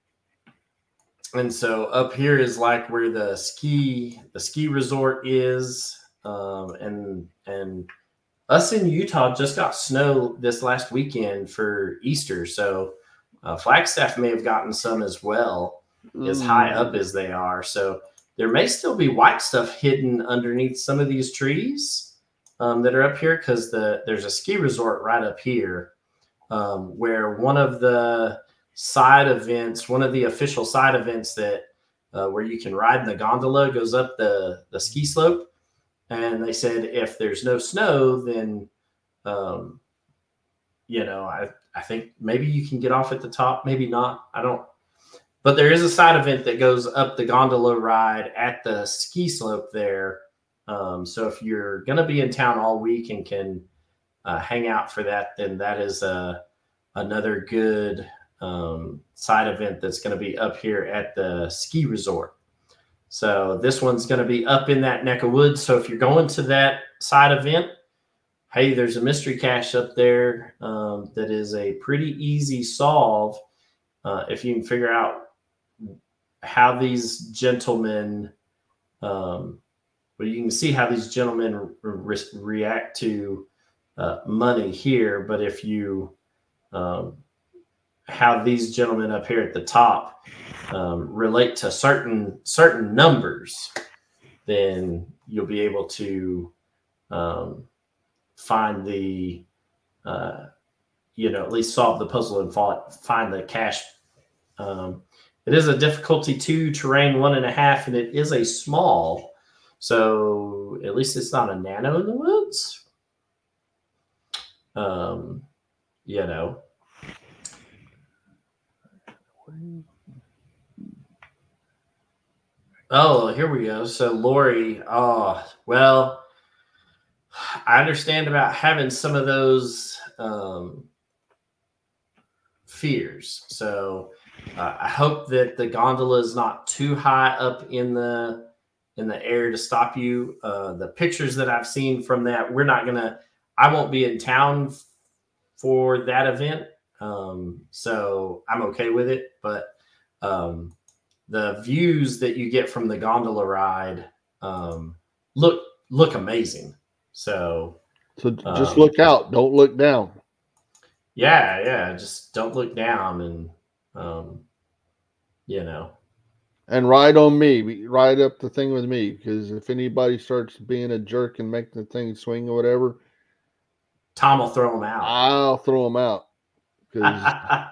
Speaker 3: and so up here is like where the ski, the ski resort is. Um, and, and us in Utah just got snow this last weekend for Easter. So uh, Flagstaff may have gotten some as well, mm. as high up as they are. So there may still be white stuff hidden underneath some of these trees. Um, that are up here because the there's a ski resort right up here um, where one of the side events, one of the official side events that uh, where you can ride in the gondola goes up the, the ski slope. And they said if there's no snow, then, um, you know, I, I think maybe you can get off at the top, maybe not. I don't. But there is a side event that goes up the gondola ride at the ski slope there. Um, so if you're going to be in town all week and can uh, hang out for that, then that is uh, another good um, side event that's going to be up here at the ski resort. So this one's going to be up in that neck of woods. So if you're going to that side event, hey, there's a mystery cache up there um, that is a pretty easy solve uh, if you can figure out how these gentlemen um, But you can see how these gentlemen re- react to uh, money here. But if you um, how these gentlemen up here at the top um, relate to certain certain numbers, then you'll be able to um, find the uh, you know at least solve the puzzle and find the cache. Um, it is a difficulty two, terrain one and a half, and it is a small. So at least it's not a nano in the woods. Um, you know. Oh, here we go. So Lori, oh, well, I understand about having some of those um, fears. So uh, I hope that the gondola is not too high up in the in the air to stop you. Uh, the pictures that I've seen from that, we're not gonna, I won't be in town f- for that event. Um, so I'm okay with it, but um, the views that you get from the gondola ride um, look, look amazing. So,
Speaker 4: so just
Speaker 3: um,
Speaker 4: look out. Don't look down.
Speaker 3: Yeah. Yeah. Just don't look down and, um, you know,
Speaker 4: And ride on me, ride up the thing with me, because if anybody starts being a jerk and make the thing swing or whatever,
Speaker 3: Tom will throw them out.
Speaker 4: I'll throw them out. Because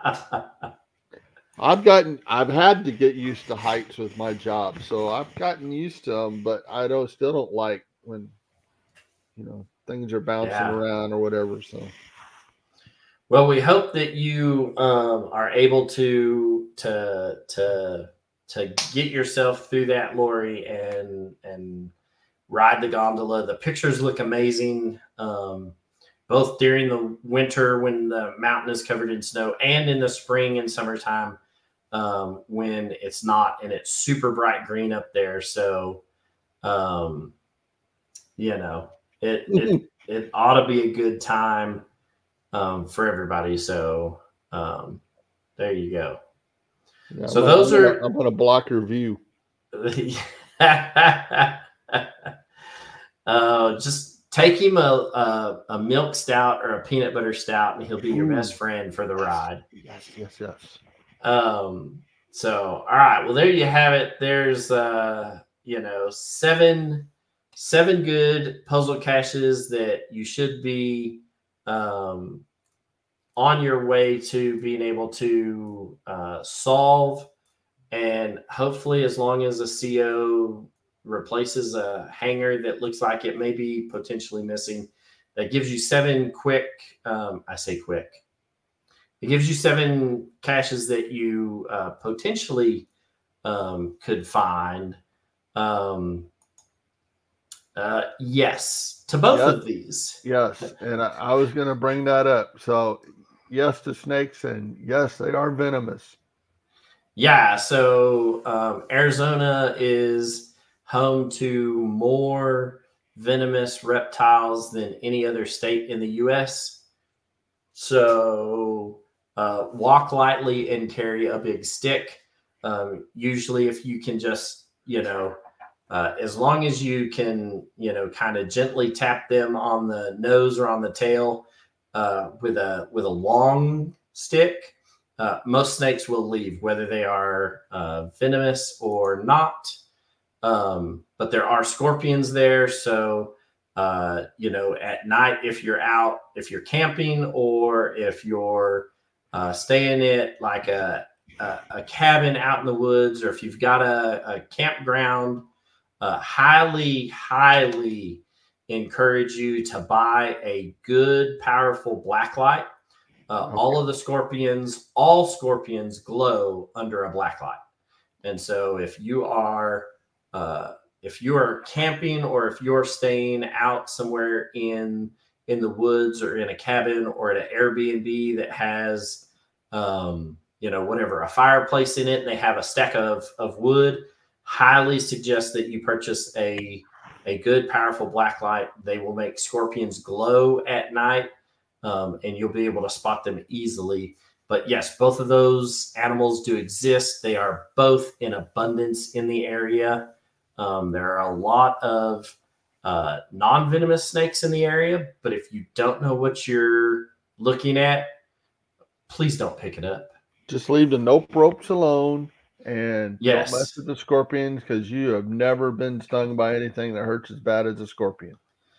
Speaker 4: I've gotten, I've had to get used to heights with my job, so I've gotten used to them. But I don't, still don't like when, you know, things are bouncing yeah. around or whatever. So,
Speaker 3: well, we hope that you um, are able to to to. to get yourself through that, Lori, and and ride the gondola. The pictures look amazing, um, both during the winter when the mountain is covered in snow and in the spring and summertime um, when it's not, and it's super bright green up there. So, um, you know, it, it, it ought to be a good time um, for everybody. So um, there you go.
Speaker 4: Yeah,
Speaker 3: so
Speaker 4: I'm
Speaker 3: those
Speaker 4: gonna,
Speaker 3: are.
Speaker 4: I'm going to block your view.
Speaker 3: uh, just take him a, a a milk stout or a peanut butter stout, and he'll be your Ooh. best friend for the ride.
Speaker 4: Yes, yes, yes.
Speaker 3: Um. So, all right. Well, there you have it. There's uh, you know, seven seven good puzzle caches that you should be um. on your way to being able to uh, solve, and hopefully as long as a C O replaces a hanger that looks like it may be potentially missing, that gives you seven quick, um, I say quick, it gives you seven caches that you uh, potentially um, could find. Um, uh, yes, to both
Speaker 4: yes,
Speaker 3: of these.
Speaker 4: Yes, and I, I was going to bring that up. So yes to snakes, and yes, they are venomous.
Speaker 3: Yeah, so um, Arizona is home to more venomous reptiles than any other state in the U S. So uh, walk lightly and carry a big stick. Um, usually if you can just, you know, uh, as long as you can, you know, kind of gently tap them on the nose or on the tail uh, with a with a long stick, uh, most snakes will leave, whether they are uh, venomous or not. Um, but there are scorpions there. So, uh, you know, at night, if you're out, if you're camping or if you're uh, staying at like a, a, a cabin out in the woods, or if you've got a, a campground, uh, highly, highly encourage you to buy a good, powerful black light. Uh, okay. All of the scorpions, all scorpions glow under a black light. And so if you are, uh, if you are camping or if you're staying out somewhere in, in the woods or in a cabin or at an Airbnb that has, um, you know, whatever, a fireplace in it, and they have a stack of, of wood, highly suggest that you purchase a, a good, powerful black light. They will make scorpions glow at night, um, and you'll be able to spot them easily. But yes, both of those animals do exist. They are both in abundance in the area. Um, there are a lot of uh, non-venomous snakes in the area, but if you don't know what you're looking at, please don't pick it up.
Speaker 4: Just leave the nope ropes alone, and
Speaker 3: yes.
Speaker 4: don't mess with the scorpions, because you have never been stung by anything that hurts as bad as a scorpion.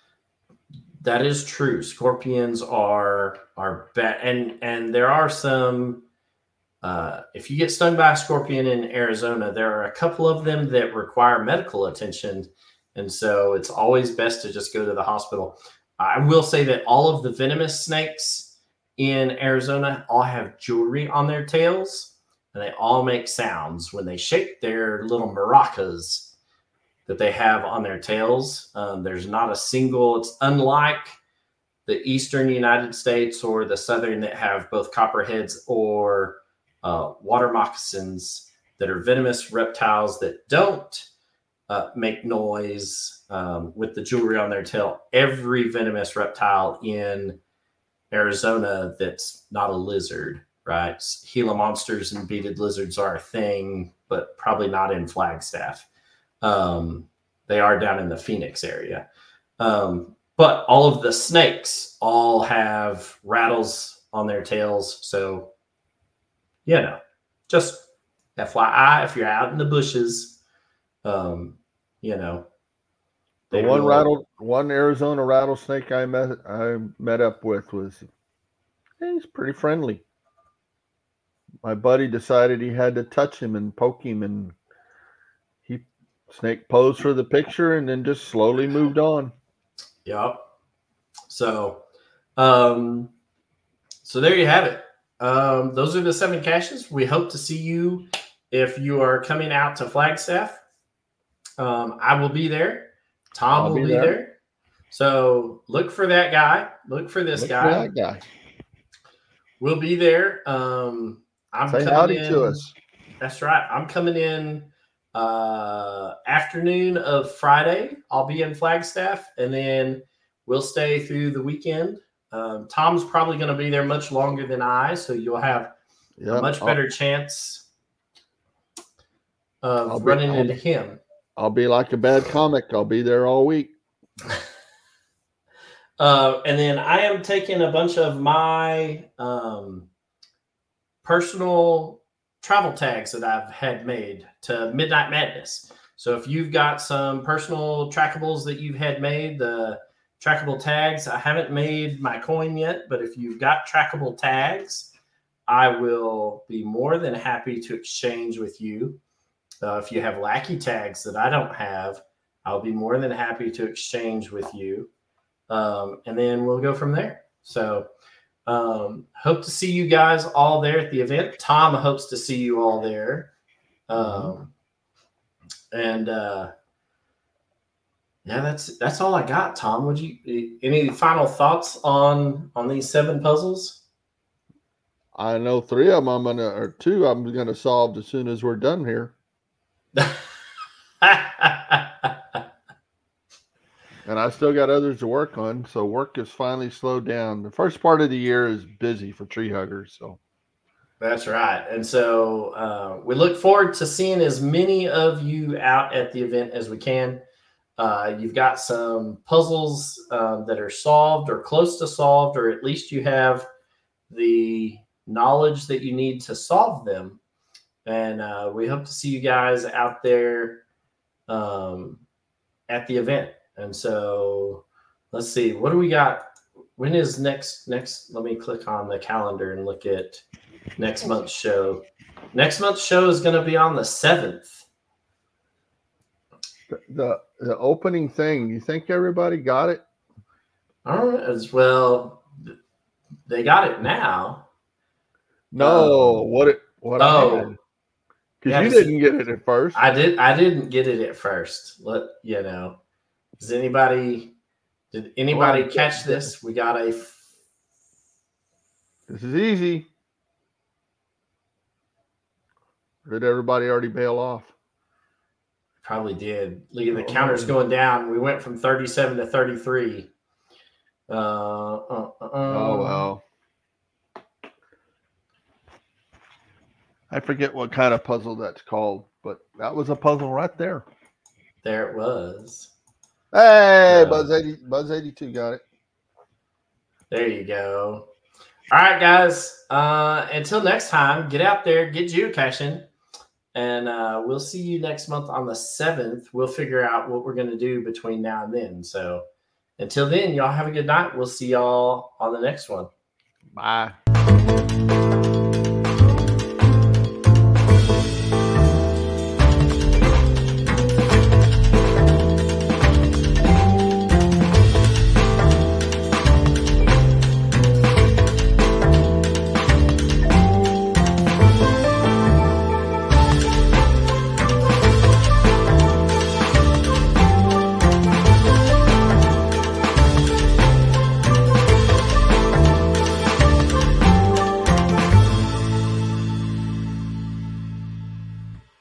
Speaker 3: That is true. Scorpions are are bad, and and there are some. Uh, if you get stung by a scorpion in Arizona, there are a couple of them that require medical attention, and so it's always best to just go to the hospital. I will say that all of the venomous snakes in Arizona all have jewelry on their tails, and they all make sounds when they shake their little maracas that they have on their tails. Um, there's not a single, it's unlike the eastern United States or the southern that have both copperheads or uh, water moccasins that are venomous reptiles that don't uh, make noise um, with the jewelry on their tail. Every venomous reptile in Arizona that's not a lizard, right? Gila monsters and beaded lizards are a thing, but probably not in Flagstaff. Um, they are down in the Phoenix area. Um, but all of the snakes all have rattles on their tails. So, you know, just F Y I, if you're out in the bushes, um, you know.
Speaker 4: The one will... rattle, one Arizona rattlesnake I met, I met up with was, he's pretty friendly. My buddy decided he had to touch him and poke him, and he snake posed for the picture and then just slowly moved on.
Speaker 3: Yep. So, um, so there you have it. Um, those are the seven caches. We hope to see you if you are coming out to Flagstaff. Um, I will be there. Tom I'll will be, be there. there. So look for that guy. Look for this
Speaker 4: look
Speaker 3: guy.
Speaker 4: For that guy.
Speaker 3: We'll be there. Um, I'm
Speaker 4: Say
Speaker 3: coming
Speaker 4: howdy
Speaker 3: in,
Speaker 4: to us.
Speaker 3: That's right. I'm coming in uh, afternoon of Friday. I'll be in Flagstaff, and then we'll stay through the weekend. Um, Tom's probably going to be there much longer than I, so you'll have yep, a much better I'll, chance of I'll running be, into
Speaker 4: be,
Speaker 3: him.
Speaker 4: I'll be like a bad comic. I'll be there all week.
Speaker 3: uh, and then I am taking a bunch of my um, personal travel tags that I've had made to Midnight Madness. So if you've got some personal trackables that you've had made, the trackable tags, I haven't made my coin yet, but if you've got trackable tags, I will be more than happy to exchange with you. Uh, if you have Lackey tags that I don't have, I'll be more than happy to exchange with you. Um, and then we'll go from there. So um, hope to see you guys all there at the event. Tom hopes to see you all there. Um, and uh, yeah, that's that's all I got, Tom. Would you any final thoughts on on these seven puzzles?
Speaker 4: I know three of them I'm gonna or two I'm gonna solve as soon as we're done here. And I still got others to work on, so work is finally slowed down. The first part of the year is busy for tree huggers, so
Speaker 3: That's right. And so uh, we look forward to seeing as many of you out at the event as we can. Uh, you've got some puzzles uh, that are solved or close to solved, or at least you have the knowledge that you need to solve them. And uh, we hope to see you guys out there um, at the event. And so let's see, what do we got? When is next, next, let me click on the calendar and look at next month's show. Next month's show is going to be on the seventh.
Speaker 4: the, the the opening thing, you think everybody got it?
Speaker 3: All right, as well, they got it now.
Speaker 4: No,
Speaker 3: Um,
Speaker 4: what it what
Speaker 3: oh,
Speaker 4: because
Speaker 3: yeah,
Speaker 4: you
Speaker 3: this-
Speaker 4: didn't get it at first.
Speaker 3: I did. I didn't get it at first. Let you know. Does anybody? Did anybody
Speaker 4: Well,
Speaker 3: catch this? We got a.
Speaker 4: This is easy. Or did everybody already bail off?
Speaker 3: Probably did. Look at the
Speaker 4: Oh.
Speaker 3: counters going down. We went from thirty-seven to thirty-three. Uh, uh, uh,
Speaker 4: Oh well. I forget what kind of puzzle that's called, but that was a puzzle right there.
Speaker 3: There it was.
Speaker 4: Hey,
Speaker 3: Uh,
Speaker 4: Buzz eighty, Buzz eighty-two got it.
Speaker 3: There you go. All right, guys. Uh, until next time, get out there, get geocaching, and uh, we'll see you next month on the seventh. We'll figure out what we're going to do between now and then. So until then, y'all have a good night. We'll see y'all on the next one.
Speaker 4: Bye.